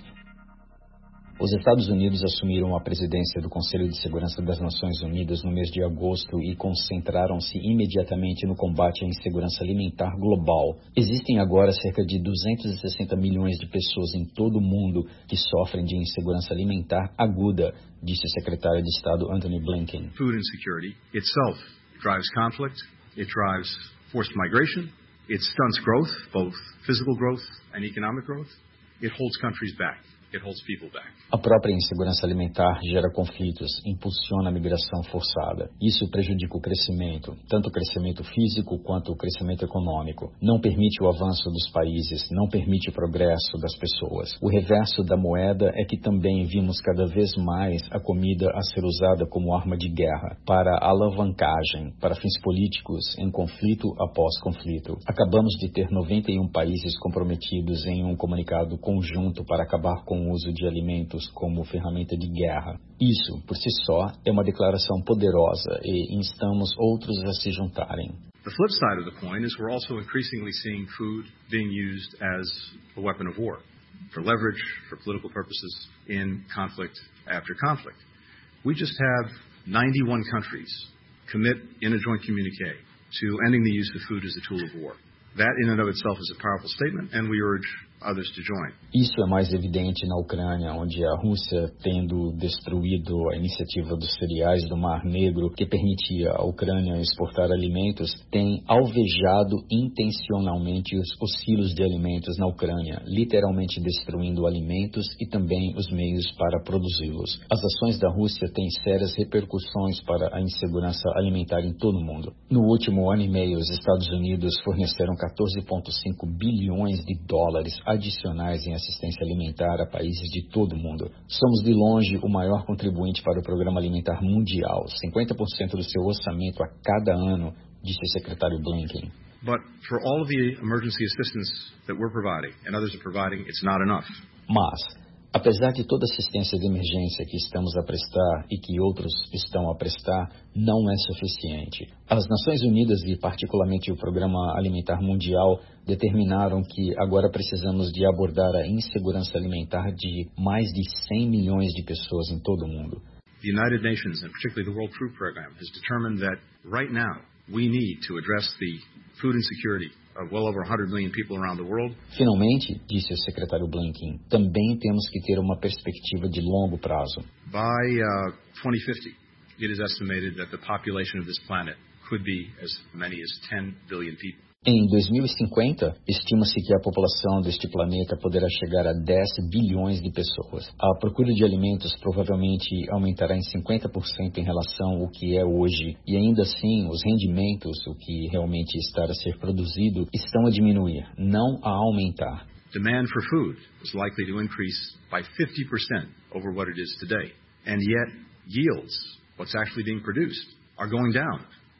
Os Estados Unidos assumiram a presidência do Conselho de Segurança das Nações Unidas no mês de agosto e concentraram-se imediatamente no combate à insegurança alimentar global. Existem agora cerca de duzentos e sessenta milhões de pessoas em todo o mundo que sofrem de insegurança alimentar aguda, disse o secretário de Estado Antony Blinken. Food insecurity itself drives conflict, it drives forced migration, it stunts growth, both physical growth and economic growth. It holds countries back. It holds people back. A própria insegurança alimentar gera conflitos, impulsiona a migração forçada. Isso prejudica o crescimento, tanto o crescimento físico quanto o crescimento econômico. Não permite o avanço dos países, não permite o progresso das pessoas. O reverso da moeda é que também vimos cada vez mais a comida a ser usada como arma de guerra, para alavancagem, para fins políticos, em conflito após conflito. Acabamos de ter noventa e um países comprometidos em um comunicado conjunto para acabar com o uso de alimentos como ferramenta de guerra. Isso, por si só, é uma declaração poderosa e instamos outros a se juntarem. The flip side of the coin is we're also increasingly seeing food being used as a weapon of war, for leverage, for political purposes, in conflict after conflict. We just have ninety-one countries commit in a joint communique to ending the use of food as a tool of war. That in and of itself is a powerful statement, and we urge others to join. Isso é mais evidente na Ucrânia, onde a Rússia, tendo destruído a iniciativa dos cereais do Mar Negro, que permitia à Ucrânia exportar alimentos, tem alvejado intencionalmente os, os silos de alimentos na Ucrânia, literalmente destruindo alimentos e também os meios para produzi-los. As ações da Rússia têm sérias repercussões para a insegurança alimentar em todo o mundo. No último ano e meio, os Estados Unidos forneceram quatorze vírgula cinco bilhões de dólares adicionais em assistência alimentar a países de todo o mundo. Somos de longe o maior contribuinte para o Programa Alimentar Mundial, cinquenta por cento do seu orçamento a cada ano, disse o secretário Blinken. But for all of the emergency assistance that we're providing and others are providing, it's not enough. Mas apesar de toda a assistência de emergência que estamos a prestar e que outros estão a prestar, não é suficiente. As Nações Unidas e particularmente o Programa Alimentar Mundial determinaram que agora precisamos de abordar a insegurança alimentar de mais de cem milhões de pessoas em todo o mundo. The United Nations, and particularly the World Food Program, has determined that right now we need to address the food insecurity of well over one hundred million people around the world. Finalmente, disse o secretário Blinken, também temos que ter uma perspectiva de longo prazo. By uh, twenty fifty, it is estimated that the population of this planet could be as many as ten billion people. Em dois mil e cinquenta, estima-se que a população deste planeta poderá chegar a dez bilhões de pessoas. A procura de alimentos provavelmente aumentará em cinquenta por cento em relação ao que é hoje, e ainda assim os rendimentos, o que realmente está a ser produzido, estão a diminuir, não a aumentar. Demand for food is likely to increase by fifty percent over what it is today, and yet yields, what's actually being produced, are going down,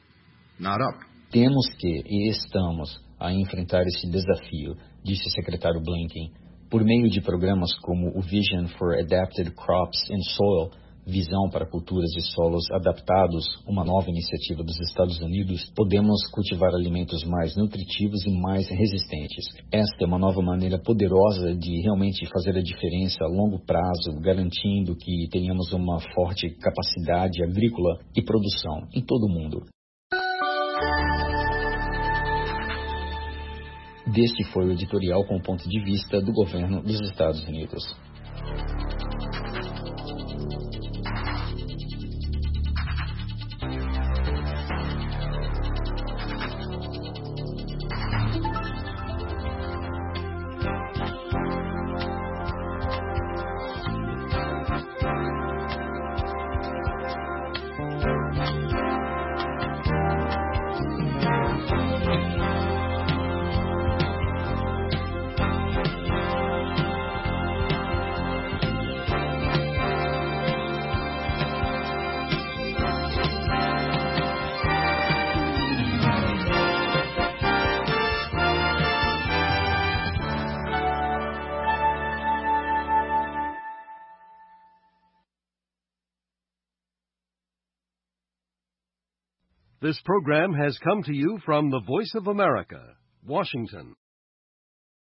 not up. Temos que e estamos a enfrentar esse desafio, disse o secretário Blinken, por meio de programas como o Vision for Adapted Crops and Soil, Visão para Culturas e Solos Adaptados, uma nova iniciativa dos Estados Unidos, podemos cultivar alimentos mais nutritivos e mais resistentes. Esta é uma nova maneira poderosa de realmente fazer a diferença a longo prazo, garantindo que tenhamos uma forte capacidade agrícola e produção em todo o mundo. Deste foi o editorial com o ponto de vista do governo dos Estados Unidos. This program has come to you from the Voice of America, Washington.